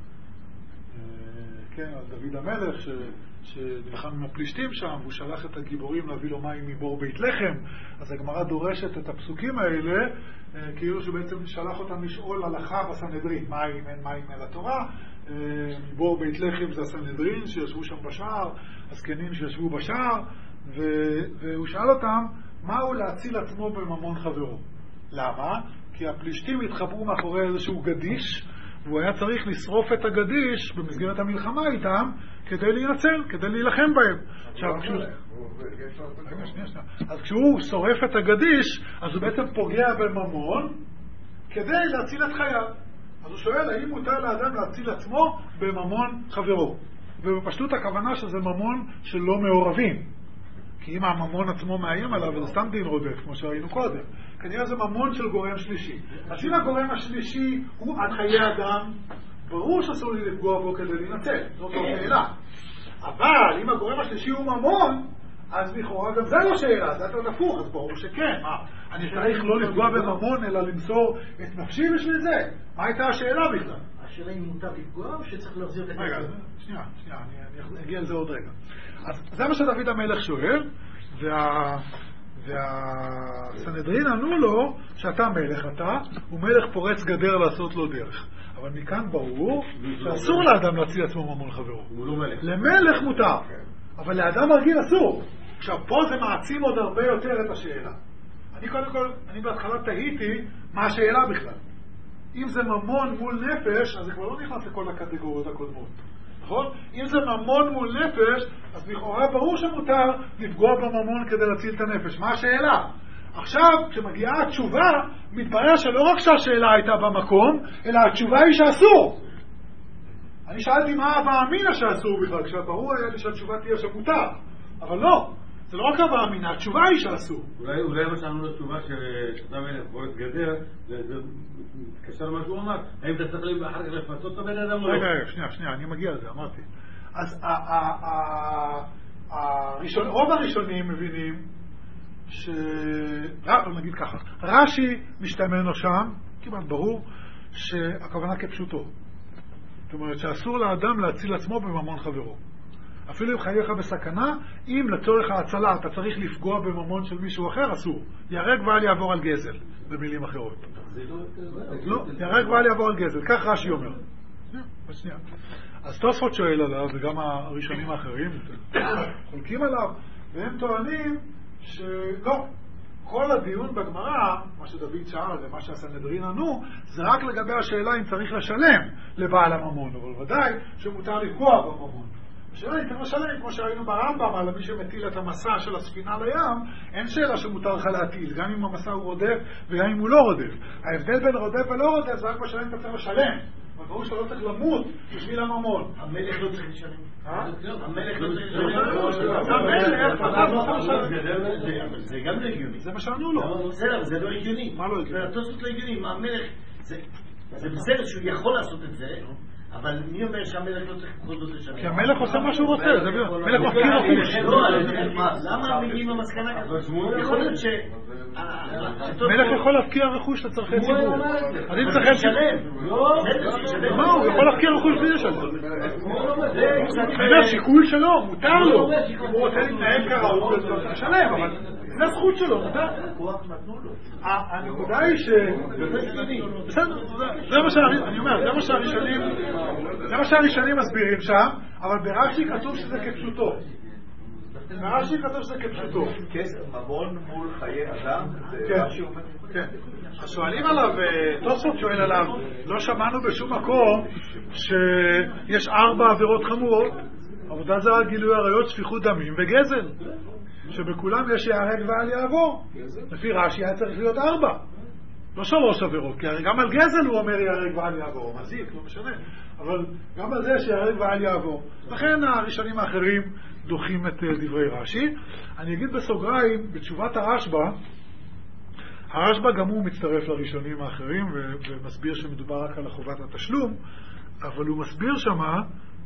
כן, על דוד המלך ש... שנלחם עם הפלישתים שם, והוא שלח את הגיבורים להביא לו מים מבור בית לחם. אז הגמרא דורשת את הפסוקים האלה, כאילו שבעצם שלח אותם לשאול הלכה בסנהדרין. מים, אין מים אל התורה. מבור בית לחם זה הסנהדרין שישבו שם בשער, הזקנים שישבו בשער, ו... והוא שאל אותם, מהו להציל עצמו בממון חברו? למה? כי הפלישתים התחברו מאחורי איזשהו גדיש, והוא היה צריך לשרוף את הגדיש במסגרת המלחמה איתם כדי להינצל, כדי להילחם בהם. עכשיו, כשהוא... אז כשהוא שורף את הגדיש, אז הוא בעצם פוגע בממון כדי להציל את חייו. אז הוא שואל, האם מותר לאדם להציל עצמו בממון חברו? ובפשטות הכוונה שזה ממון שלא מעורבים. כי אם הממון עצמו מאיים עליו, זה סתם דין רודף, כמו שראינו קודם. כנראה זה ממון של גורם שלישי. אז אם הגורם השלישי הוא עד חיי אדם, ברור שאסור לי לפגוע בו כדי להינצל. זאת לא שאלה. אבל אם הגורם השלישי הוא ממון, אז לכאורה גם זה לא שאלה, זה יותר נפוך, אז ברור שכן. מה? אני צריך לא לפגוע בממון, אלא למסור את נפשי בשביל זה. מה הייתה השאלה בכלל? השאלה אם מותר לפגוע או שצריך להחזיר את הכסף? רגע, שנייה, שנייה, אני אגיע לזה עוד רגע. אז זה מה שדוד המלך שואל, וה... והסנהדרין ענו לו שאתה מלך אתה, ומלך פורץ גדר לעשות לו דרך. אבל מכאן ברור שאסור לאדם להציל עצמו ממון חברו. למלך מותר, אבל לאדם הרגיל אסור. עכשיו פה זה מעצים עוד הרבה יותר את השאלה. אני קודם כל, אני בהתחלה תהיתי מה השאלה בכלל. אם זה ממון מול נפש, אז זה כבר לא נכנס לכל הקטגוריות הקודמות. נכון? אם זה ממון מול נפש, אז לכאורה ברור שמותר לפגוע בממון כדי להציל את הנפש. מה השאלה? עכשיו, כשמגיעה התשובה, מתברר שלא רק שהשאלה הייתה במקום, אלא התשובה היא שאסור. אני שאלתי מה הווה אמינא שאסור בכלל, כשברור היה לי שהתשובה תהיה שמותר, אבל לא, זה לא רק הווה אמינא, התשובה היא שאסור. אולי, אולי מה שאמרנו לתשובה שאתה מלך בועט גדר, זה מתקשר למה שהוא אמר, האם אתה צריך אחר כך לפצות את הבן אדם או לא? רגע, רגע, שנייה, שנייה, אני מגיע לזה, אמרתי. אז רוב הראשונים מבינים ש... נגיד ככה, רש"י משתמע לו שם, כמעט ברור, שהכוונה כפשוטו. זאת אומרת שאסור לאדם להציל עצמו בממון חברו. אפילו אם חייך בסכנה, אם לצורך ההצלה אתה צריך לפגוע בממון של מישהו אחר, אסור. ירק ואל יעבור על גזל, במילים אחרות. לא, ירק ואל יעבור על גזל, כך רש"י אומר. בשנייה. אז תוספות שואל עליו, וגם הראשונים האחרים חולקים עליו, והם טוענים שלא. כל הדיון בגמרא, מה שדוד שאל ומה שהסנהדרין ענו, זה רק לגבי השאלה אם צריך לשלם לבעל הממון, אבל ודאי שמותר לפגוע בממון. השאלה אם צריך לשלם, כמו שראינו ברמב"ם, על מי שמטיל את המסע של הספינה לים, אין שאלה שמותר לך להטיל, גם אם המסע הוא רודף וגם אם הוא לא רודף. ההבדל בין רודף ולא רודף זה רק בשאלה אם אתה צריך לשלם. אבל ברור שאתה לא צריך למות בשביל הממון. המלך לא צריך לשלם. המלך לא צריך לשלם. זה גם לא הגיוני. זה מה שענו לו. זה לא הגיוני. מה לא הגיוני? התוספות לא הגיוני. המלך, זה בסדר שהוא יכול לעשות את זה, אבל מי אומר שהמלך לא צריך בכל זאת לשלם? כי המלך עושה מה שהוא רוצה, זה מלך מפקיר רכוש. למה מגיעים למסקנה כזאת? יכול להיות ש... מלך יכול להפקיע רכוש לצרכי ציבור. אני צריך לשלם. מה, הוא יכול להפקיע רכוש בלי לשלם. זה שיקול שלו, מותר לו. הוא רוצה להתנהל כראוי, הוא צריך לשלם, אבל זה הזכות שלו, מותר. הנקודה היא ש... בסדר, זה מה שאני אומר, זה מה שהראשונים זה מה שהראשונים מסבירים שם, אבל ברש"י כתוב שזה כפשוטו. ברש"י כתוב שזה כפשוטו. ממון מול חיי אדם? כן. אז שואלים עליו, תוספות שואל עליו, לא שמענו בשום מקום שיש ארבע עבירות חמורות, עבודה זרה, גילוי עריות, שפיכות דמים וגזל, שבכולם יש יהרג ואל יעבור. לפי רש"י היה צריך להיות ארבע, לא שלוש עבירות, כי גם על גזל הוא אומר יהרג ואל יעבור, מזיק, לא משנה, אבל גם על זה שיהרג ואל יעבור. לכן הראשונים האחרים דוחים את דברי רש"י. אני אגיד בסוגריים, בתשובת הרשב"א, הרשב"א גם הוא מצטרף לראשונים האחרים ומסביר שמדובר רק על חובת התשלום, אבל הוא מסביר שמה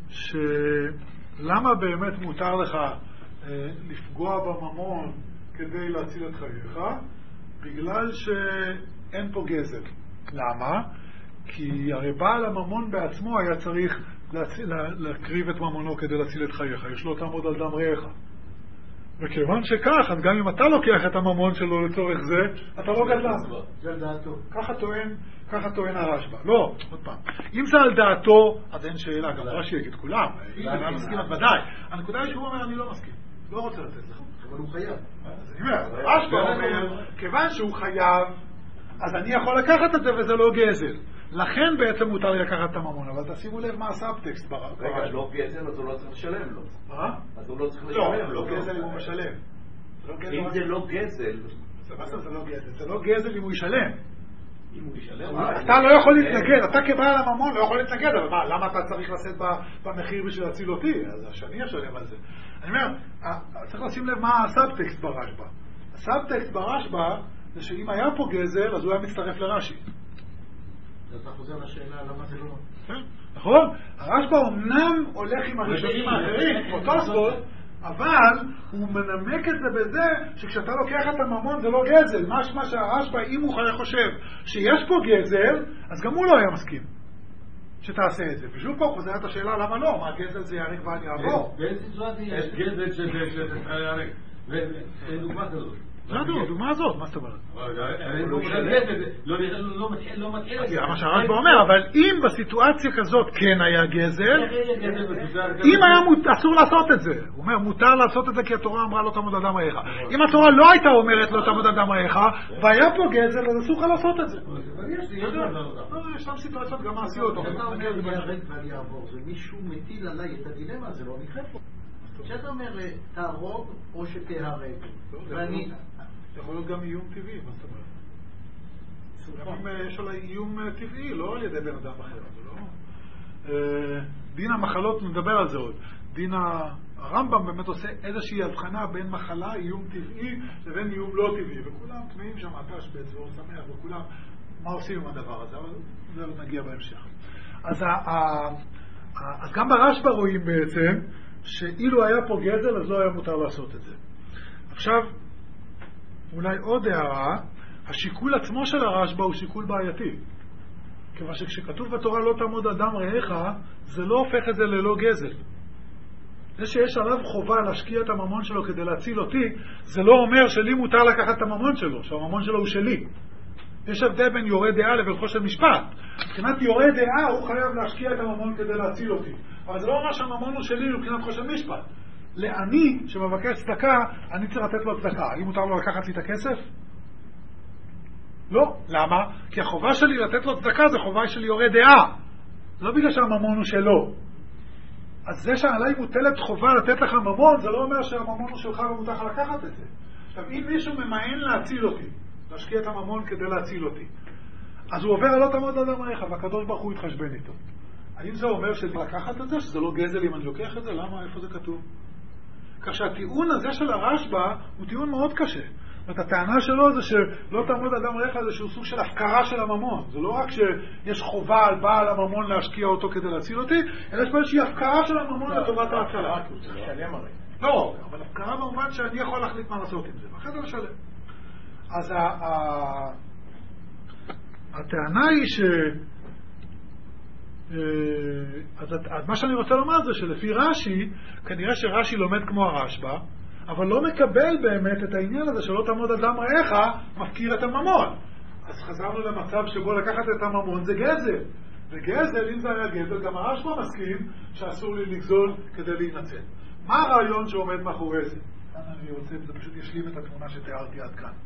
שלמה באמת מותר לך לפגוע בממון כדי להציל את חייך, בגלל שאין פה גזל. למה? כי הרי בעל הממון בעצמו היה צריך להציל, להקריב את ממונו כדי להציל את חייך, יש לו תעמוד על דם רעך. וכיוון שכך, אז גם אם אתה לוקח את הממון שלו לצורך זה, אתה לא גדלן. זה על דעתו. ככה טוען, ככה טוען הרשב"א. לא, עוד פעם. אם זה על דעתו, אז אין שאלה, גם רש"י יגיד כולם. אם אני מסכים, אז ודאי. הנקודה היא שהוא אומר, אני לא מסכים. לא רוצה לתת לך. אבל הוא חייב. אז אני אומר, הרשב"א אומר, כיוון שהוא חייב, אז אני יכול לקחת את זה וזה לא גזל. לכן בעצם מותר לי לקחת את הממון, אבל תשימו לב מה הסאבטקסט ברשב"א. רגע, לא גזל, אז הוא לא צריך לשלם לו. מה? אז הוא לא צריך לשלם לו. לא גזל אם הוא משלם. אם זה לא גזל... זה לא גזל. זה לא גזל אם הוא ישלם. אם הוא ישלם... אתה לא יכול להתנגד, אתה כבעל הממון לא יכול להתנגד, אבל מה, למה אתה צריך לשאת במחיר בשביל להציל אותי? אז שאני אשלם על זה. אני אומר, צריך לשים לב מה הסאבטקסט ברשב"א. הסאבטקסט ברשב"א זה שאם היה פה גזל, אז הוא היה מצטרף לרש"י. אז אתה חוזר לשאלה למה זה לא... נכון? הרשב"א אומנם הולך עם הראשונים האחרים, כמו תוספות, אבל הוא מנמק את זה בזה שכשאתה לוקח את הממון זה לא גזל. משמע שהרשב"א, אם הוא חושב שיש פה גזל, אז גם הוא לא היה מסכים שתעשה את זה. ושוב פה חוזרת השאלה למה לא, מה גזל זה יערק ואל יעבור. באיזה סיטואציה יש גזל שזה יערק? ודוגמה כזאת. לא, דוגמה הזאת, מה זאת אומרת? לא מתחיל. זה מה שהרשב"א אומר, אבל אם בסיטואציה כזאת כן היה גזל, אם היה אסור לעשות את זה, הוא אומר מותר לעשות את זה כי התורה אמרה לא תעמוד על דם רעך. אם התורה לא הייתה אומרת לא תעמוד על דם רעך, והיה פה גזל, אז אסור לך לעשות את זה. יש שם סיטואציות גם מעשיות. אתה אומר יהרג ואל יעבור, ומישהו מטיל עליי את הדילמה, זה לא נקרא פה. כשאתה אומר תהרוג או שתהרג, ואני יכול להיות גם איום טבעי, מה זאת אומרת? גם אם יש עליי איום טבעי, לא על ידי בן אדם אחר, זה לא... דין המחלות, נדבר על זה עוד. דין הרמב"ם באמת עושה איזושהי הבחנה בין מחלה, איום טבעי, לבין איום לא טבעי, וכולם תמאים שם, תשבץ ואור שמח, וכולם, מה עושים עם הדבר הזה? אבל זה עוד נגיע בהמשך. אז, ה, ה, ה, אז גם ברשב"א רואים בעצם, שאילו היה פה גזל, אז לא היה מותר לעשות את זה. עכשיו, אולי עוד הערה, השיקול עצמו של הרשב"א הוא שיקול בעייתי. כיוון שכשכתוב בתורה לא תעמוד אדם רעך, זה לא הופך את זה ללא גזל. זה שיש עליו חובה להשקיע את הממון שלו כדי להציל אותי, זה לא אומר שלי מותר לקחת את הממון שלו, שהממון שלו הוא שלי. יש הבדל בין יורה דעה לבין חושב משפט. מבחינת יורה דעה הוא חייב להשקיע את הממון כדי להציל אותי. אבל זה לא אומר שהממון הוא שלי מבחינת חושב משפט. לעני שמבקש צדקה, אני צריך לתת לו צדקה. האם מותר לו לקחת לי את הכסף? לא. למה? כי החובה שלי לתת לו צדקה זה חובה של יורה דעה. לא בגלל שהממון הוא שלו. אז זה שעליי מוטלת חובה לתת לך ממון, זה לא אומר שהממון הוא שלך ומותר לך לקחת את זה. עכשיו, אם מישהו ממאן להציל אותי, להשקיע את הממון כדי להציל אותי, אז הוא עובר על לא תעמוד אדם רעך, והקדוש ברוך הוא יתחשבן איתו. האם זה אומר שלי לקחת את זה, שזה לא גזל אם אני לוקח את זה? למה? איפה זה כתוב? כך שהטיעון הזה של הרשב"א הוא טיעון מאוד קשה. זאת הטענה שלו זה שלא תעמוד אדם רעך זה שהוא סוג של הפקרה של הממון. זה לא רק שיש חובה על בעל הממון להשקיע אותו כדי להציל אותי, אלא יש פה איזושהי הפקרה של הממון לטובת ההצלה. לא, אבל הפקרה במובן שאני יכול להחליט מה לעשות עם זה, ואחרי זה לשלם. אז הטענה היא ש... אז מה שאני רוצה לומר זה שלפי רש"י, כנראה שרש"י לומד כמו הרשב"א, אבל לא מקבל באמת את העניין הזה שלא תעמוד אדם רעך מפקיר את הממון. אז חזרנו למצב שבו לקחת את הממון זה גזל. וגזל, אם זה היה גזל, גם הרשב"א מסכים שאסור לי לגזול כדי להינצל. מה הרעיון שעומד מאחורי זה? אני רוצה, זה פשוט ישלים את התמונה שתיארתי עד כאן.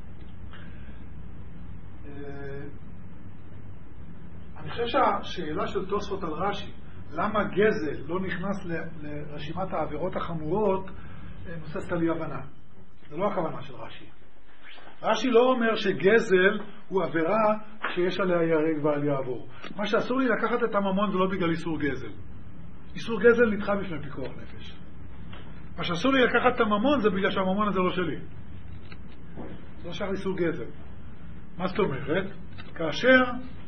אני חושב שהשאלה של תוספות על רש"י, למה גזל לא נכנס לרשימת העבירות החמורות, נוססת על אי הבנה. זה לא הכוונה של רש"י. רש"י לא אומר שגזל הוא עבירה שיש עליה יהרג ועל יעבור. מה שאסור לי לקחת את הממון זה לא בגלל איסור גזל. איסור גזל נדחה בפני פיקוח נפש. מה שאסור לי לקחת את הממון זה בגלל שהממון הזה לא שלי. זה לא שייך איסור גזל. מה זאת אומרת? כאשר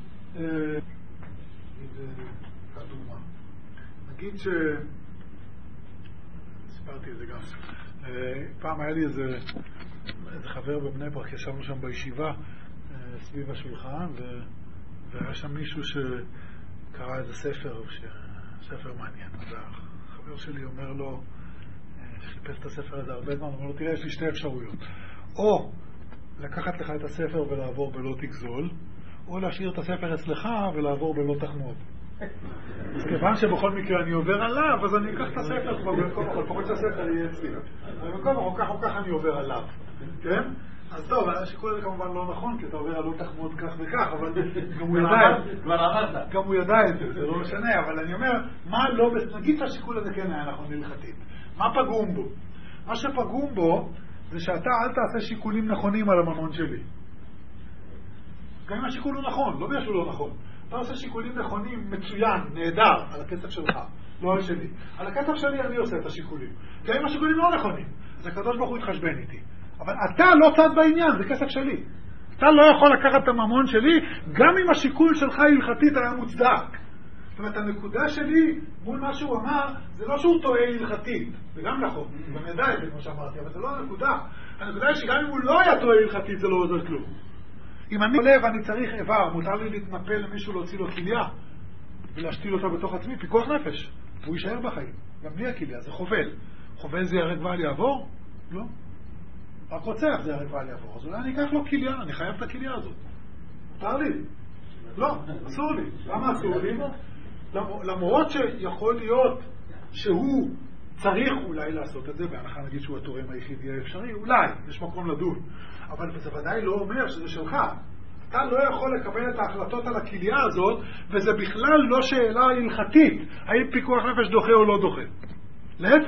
נגיד ש... סיפרתי את זה גם. פעם היה לי איזה, איזה חבר בבני ברק, ישבנו שם בישיבה סביב השולחן, ו... והיה שם מישהו שקרא איזה ספר, ש... ספר מעניין. אז החבר שלי אומר לו, שחיפש את הספר הזה הרבה זמן, אומר לו, תראה, יש לי שתי אפשרויות. או לקחת לך את הספר ולעבור בלא תגזול, או להשאיר את הספר אצלך ולעבור בלא תחמוד. אז כיוון שבכל מקרה אני עובר עליו, אז אני אקח את הספר כבר במקום, אבל פחות שהספר יהיה אצלי. במקום, או כך או כך אני עובר עליו. כן? אז טוב, השיקול הזה כמובן לא נכון, כי אתה עובר על לא תחמוד כך וכך, אבל גם הוא ידע את זה. כבר עברת. גם הוא ידע את זה, זה לא משנה, אבל אני אומר, מה לא, נגיד שהשיקול הזה כן היה נכון הלכתית. מה פגום בו? מה שפגום בו, זה שאתה אל תעשה שיקולים נכונים על הממון שלי. גם אם השיקול הוא נכון, לא בגלל שהוא לא נכון. אתה עושה שיקולים נכונים, מצוין, נהדר, על הכסף שלך, לא על שלי. על הכסף שלי אני עושה את השיקולים. גם אם השיקולים לא נכונים, אז הקדוש ברוך הוא יתחשבן איתי. אבל אתה לא צד בעניין, זה כסף שלי. אתה לא יכול לקחת את הממון שלי, גם אם השיקול שלך הלכתית היה מוצדק. זאת אומרת, הנקודה שלי מול מה שהוא אמר, זה לא שהוא טועה הלכתית. זה גם נכון, גם ידע את זה כמו שאמרתי, אבל זה לא הנקודה. הנקודה היא שגם אם הוא לא היה טועה הלכתית, זה לא עוזר כלום. אם אני עולה ואני צריך איבר, מותר לי להתנפל למישהו להוציא לו כליה ולהשתיל אותה בתוך עצמי, פיקוח נפש, והוא יישאר בחיים. גם בלי הכליה, זה חובל. חובל זה ירק ועל יעבור? לא. רק רוצח זה ירק ועל יעבור. אז אולי אני אקח לו כליה, אני חייב את הכליה הזאת. מותר לי? לא, אסור לי. למה אסור לי? למרות שיכול להיות שהוא צריך אולי לעשות את זה, בהנחה נגיד שהוא התורם היחיד יהיה אפשרי, אולי, יש מקום לדון. אבל זה ודאי לא אומר שזה שלך. אתה לא יכול לקבל את ההחלטות על הכליה הזאת, וזה בכלל לא שאלה הלכתית, האם פיקוח נפש דוחה או לא דוחה. להפך,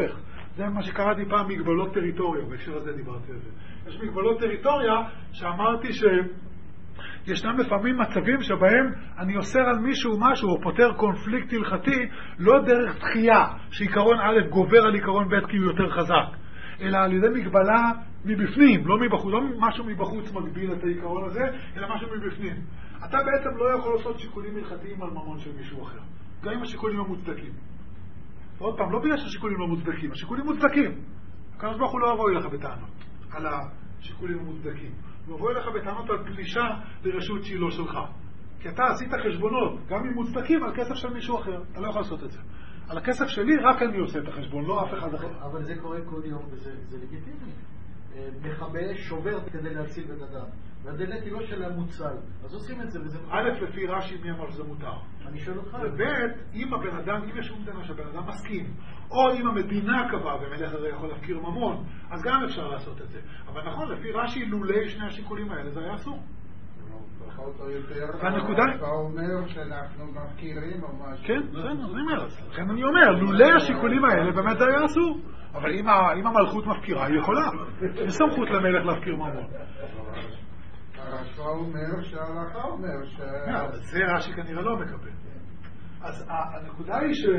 זה מה שקראתי פעם מגבלות טריטוריה, בהקשר הזה דיברתי על זה. יש מגבלות טריטוריה שאמרתי שישנם לפעמים מצבים שבהם אני אוסר על מישהו משהו או פותר קונפליקט הלכתי לא דרך דחייה, שעיקרון א' גובר על עיקרון ב' כי הוא יותר חזק, אלא על ידי מגבלה מבפנים, לא מבחוץ, לא משהו מבחוץ מגביל את העיקרון הזה, אלא משהו מבפנים. אתה בעצם לא יכול לעשות שיקולים הלכתיים על ממון של מישהו אחר, גם אם השיקולים המוצדקים. עוד פעם, לא בגלל שהשיקולים לא מוצדקים, השיקולים מוצדקים. הקדוש ברוך הוא לא יבוא אליך בטענות על השיקולים המוצדקים. הוא יבוא אליך בטענות על פלישה לרשות שהיא לא שלך. כי אתה עשית חשבונות, גם אם מוצדקים, על כסף של מישהו אחר. אתה לא יכול לעשות את זה. על הכסף שלי רק אני עושה את החשבון, לא אף אחד אחר. אבל זה קורה כל יום, וזה לגיטימי. מחבל שובר כדי להציל בן אדם. והדלת היא לא של המוצל. אז עושים את זה, וזה... א', לפי רש"י מי אמר שזה מותר. אני שואל אותך. וב', אם הבן אדם, אם יש מומתנה שהבן אדם מסכים, או אם המדינה קבעה, ומלך הרי יכול להפקיר ממון, אז גם אפשר לעשות את זה. אבל נכון, לפי רש"י, לולי שני השיקולים האלה, זה היה אסור. והנקודה... אתה אומר שאנחנו מפקירים או משהו. כן, זה אני אומר. לכן אני אומר, לולי השיקולים האלה, באמת זה היה אסור. אבל אם המלכות מפקירה, היא יכולה. יש סמכות למלך להפקיר ממון. הרש"י אומר שההלכה אומר ש... זה רש"י כנראה לא מקבל. אז הנקודה היא ש...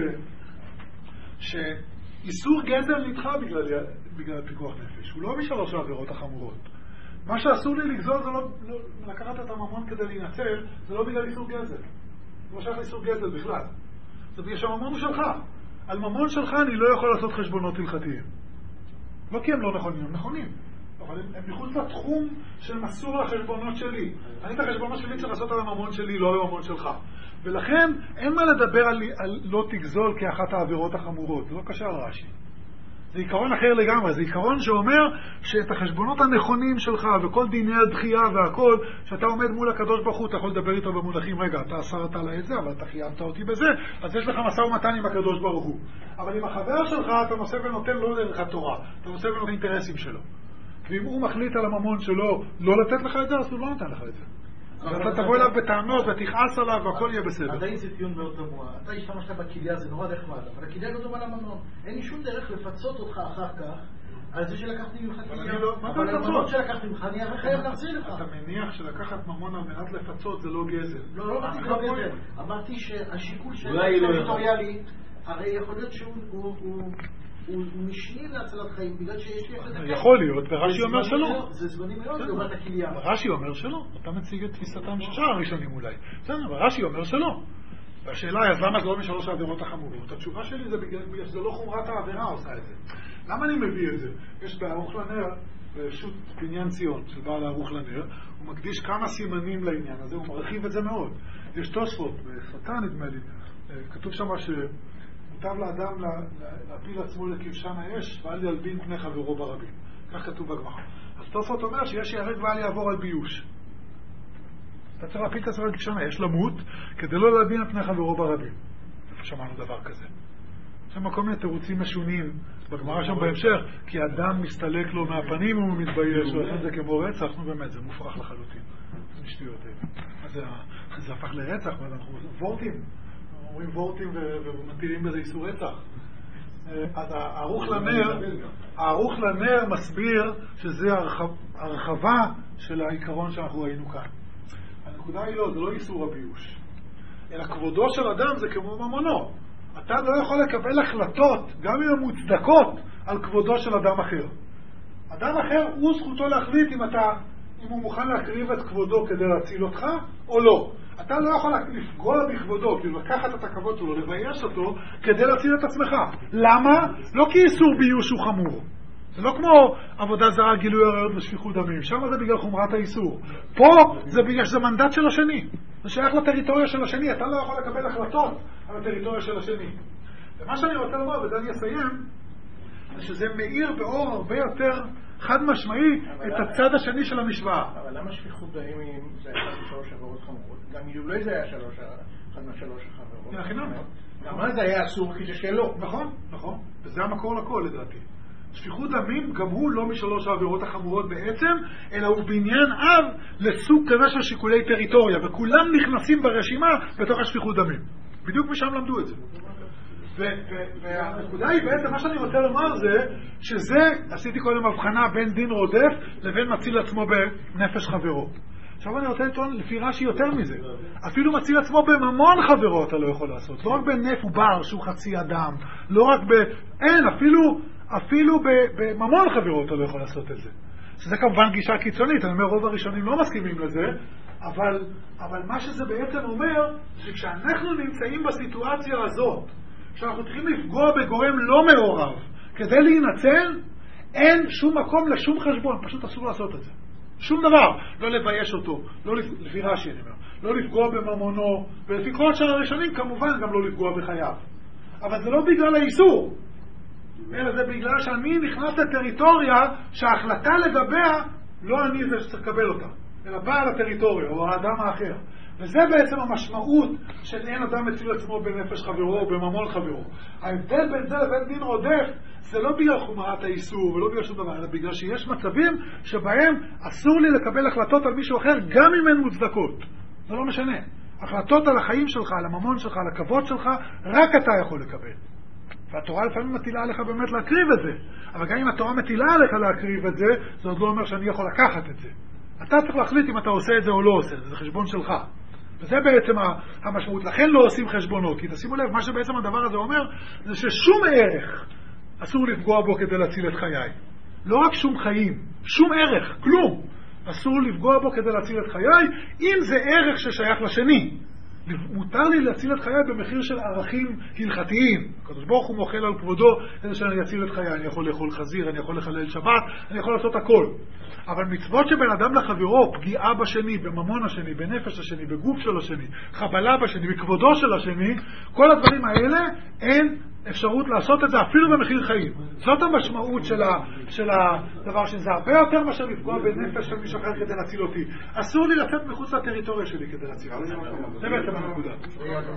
שאיסור גזל נדחה בגלל פיקוח נפש. הוא לא משלוש העבירות החמורות. מה שאסור לי לגזול זה לא... לקחת את הממון כדי להינצל, זה לא בגלל איסור גזל. זה לא שייך לאיסור גזל בכלל. זה בגלל שהממון הוא שלך. על ממון שלך אני לא יכול לעשות חשבונות הלכתיים. לא כי הם לא נכונים, הם נכונים. אבל הם, הם מחוץ לתחום של מסור לחשבונות שלי. אני את החשבונות שלי צריך לעשות על הממון שלי, לא על הממון שלך. ולכן אין מה לדבר על, על לא תגזול כאחת העבירות החמורות. זה לא קשה על רש"י. זה עיקרון אחר לגמרי. זה עיקרון שאומר שאת החשבונות הנכונים שלך וכל דיני הדחייה והכל, שאתה עומד מול הקדוש ברוך הוא, אתה יכול לדבר איתו במונחים, רגע, אתה אסרת עלי את זה, אבל אתה חייבת אותי בזה, אז יש לך משא ומתן עם הקדוש ברוך הוא. אבל עם החבר שלך אתה נושא ונותן לא דרך התורה, אתה נושא ונותן אינטרסים שלו. ואם הוא מחליט על הממון שלו לא לתת לך את זה, אז הוא לא נותן לך את זה. ואתה תבוא אליו בטענות ותכעס עליו והכל יהיה בסדר. עדיין זה טיעון מאוד תמוה. אתה השתמשת בכליה, זה נורא נחמד, אבל הכליה לא דומה לממון. אין לי שום דרך לפצות אותך אחר כך על זה שלקחתי ממך כליה. אבל הממון שלקחתי ממך, אני חייב להחזיר לך. אתה מניח שלקחת ממון על מנת לפצות זה לא גזל. לא, לא אמרתי לא גזל. אמרתי שהשיקול של הטריטוריאלי, הרי יכול להיות שהוא... הוא משני להצלת חיים, בגלל שיש לי... יכול להיות, ורש"י אומר שלא. זה זמני מאוד, לעומת הכליה. רש"י אומר שלא. אתה מציג את תפיסתם של שאר הראשונים אולי. בסדר, אבל רש"י אומר שלא. והשאלה היא, אז למה זה לא משלוש העבירות החמורות? התשובה שלי זה בגלל שזה לא חומרת העבירה עושה את זה. למה אני מביא את זה? יש בערוך לנר, בשו"ת בניין ציון, של בעל הערוך לנר, הוא מקדיש כמה סימנים לעניין הזה, הוא מרחיב את זה מאוד. יש תוספות, בשפתה נדמה לי, כתוב שם ש... מוטב לאדם להפיל עצמו לכבשן האש ואל ילבין פני חברו ברבים. כך כתוב בגמרא. אז תוספות אומר שיש ייהרג ואל יעבור על ביוש. אתה צריך להפיל את עצמו לכבשן האש, למות, כדי לא להלבין פני חברו ברבים. איפה שמענו דבר כזה? יש שם כל מיני תירוצים משונים בגמרא שם בהמשך, כי אדם מסתלק לו מהפנים והוא מתבייש, ולכן זה כמו רצח, נו באמת, זה מופרך לחלוטין. זה משטויות האלה. זה הפך לרצח, ואנחנו וורטים. אומרים וורטים ומטילים בזה איסור רצח. אז הערוך לנר, הערוך לנר מסביר שזה הרחבה של העיקרון שאנחנו ראינו כאן. הנקודה היא לא, זה לא איסור הביוש. אלא כבודו של אדם זה כמו ממונו. אתה לא יכול לקבל החלטות, גם אם הן מוצדקות, על כבודו של אדם אחר. אדם אחר הוא זכותו להחליט אם אתה, אם הוא מוכן להקריב את כבודו כדי להציל אותך או לא. אתה לא יכול לפגוע בכבודו, כאילו לקחת את הכבוד שלו, לבייש אותו, כדי להציל את עצמך. למה? לא כי איסור ביוש הוא חמור. זה לא כמו עבודה זרה, גילוי עריות ושפיכות דמים. שם זה בגלל חומרת האיסור. פה זה בגלל שזה מנדט של השני. זה שייך לטריטוריה של השני. אתה לא יכול לקבל החלטות על הטריטוריה של השני. ומה שאני רוצה לומר, וזה אני אסיים, זה שזה מאיר באור הרבה יותר חד משמעי את הצד השני של המשוואה. אבל למה שפיכות דמים אם זה אחד משלוש עבירות חמורות? גם אילולא זה היה שלוש, אחד מהשלוש החברות. כן, חינם. גם אז זה היה אסור כי זה שלו. נכון, נכון. וזה המקור לכל לדעתי. שפיכות דמים גם הוא לא משלוש העבירות החמורות בעצם, אלא הוא בעניין אב לסוג כזה של שיקולי טריטוריה, וכולם נכנסים ברשימה בתוך השפיכות דמים. בדיוק משם למדו את זה. והנקודה היא בעצם, מה שאני רוצה לומר זה, שזה, עשיתי קודם הבחנה בין דין רודף לבין מציל עצמו בנפש חברו. עכשיו אני רוצה לטעון לפי רש"י יותר מזה. אפילו מציל עצמו בממון חברו אתה לא יכול לעשות. לא רק בנף ובר שהוא חצי אדם, לא רק ב... אין, אפילו, אפילו בממון חברו אתה לא יכול לעשות את זה. שזה כמובן גישה קיצונית, אני אומר רוב הראשונים לא מסכימים לזה, אבל, אבל מה שזה בעצם אומר, שכשאנחנו נמצאים בסיטואציה הזאת, שאנחנו צריכים לפגוע בגורם לא מעורב, כדי להינצל, אין שום מקום לשום חשבון, פשוט אסור לעשות את זה. שום דבר, לא לבייש אותו, לא לפי רש"י אני אומר, לא לפגוע בממונו, ולפי כל שאר הראשונים כמובן גם לא לפגוע בחייו. אבל זה לא בגלל האיסור, אלא זה בגלל שאני נכנס לטריטוריה שההחלטה לגביה לא אני זה שצריך לקבל אותה, אלא בעל הטריטוריה או האדם האחר. וזה בעצם המשמעות של אין אדם מציל עצמו בנפש חברו או בממון חברו. ההבדל בין זה לבין דין רודף זה לא בגלל חומרת האיסור ולא בגלל שום דבר, אלא בגלל שיש מצבים שבהם אסור לי לקבל החלטות על מישהו אחר גם אם הן מוצדקות. זה לא משנה. החלטות על החיים שלך, על הממון שלך, על הכבוד שלך, רק אתה יכול לקבל. והתורה לפעמים מטילה עליך באמת להקריב את זה. אבל גם אם התורה מטילה עליך להקריב את זה, זה עוד לא אומר שאני יכול לקחת את זה. אתה צריך להחליט אם אתה עושה את זה או לא עושה את זה. זה חשבון שלך. וזה בעצם המשמעות. לכן לא עושים חשבונות. כי תשימו לב, מה שבעצם הדבר הזה אומר, זה ששום ערך אסור לפגוע בו כדי להציל את חיי. לא רק שום חיים, שום ערך, כלום. אסור לפגוע בו כדי להציל את חיי, אם זה ערך ששייך לשני. מותר לי להציל את חיי במחיר של ערכים הלכתיים. הקדוש ברוך הוא מוחל על כבודו כדי שאני אציל את חיי. אני יכול לאכול חזיר, אני יכול לחלל שבת, אני יכול לעשות הכל. אבל מצוות שבין אדם לחברו, פגיעה בשני, בממון השני, בנפש השני, בגוף של השני, חבלה בשני, בכבודו של השני, כל הדברים האלה אין אפשרות לעשות את זה אפילו במחיר חיים. זאת המשמעות של, ה, של הדבר שזה הרבה יותר מאשר לפגוע בנפש של מישהו אחר כדי להציל אותי. אסור לי לצאת מחוץ לטריטוריה שלי כדי להציל אותי. זה בעצם הנקודה.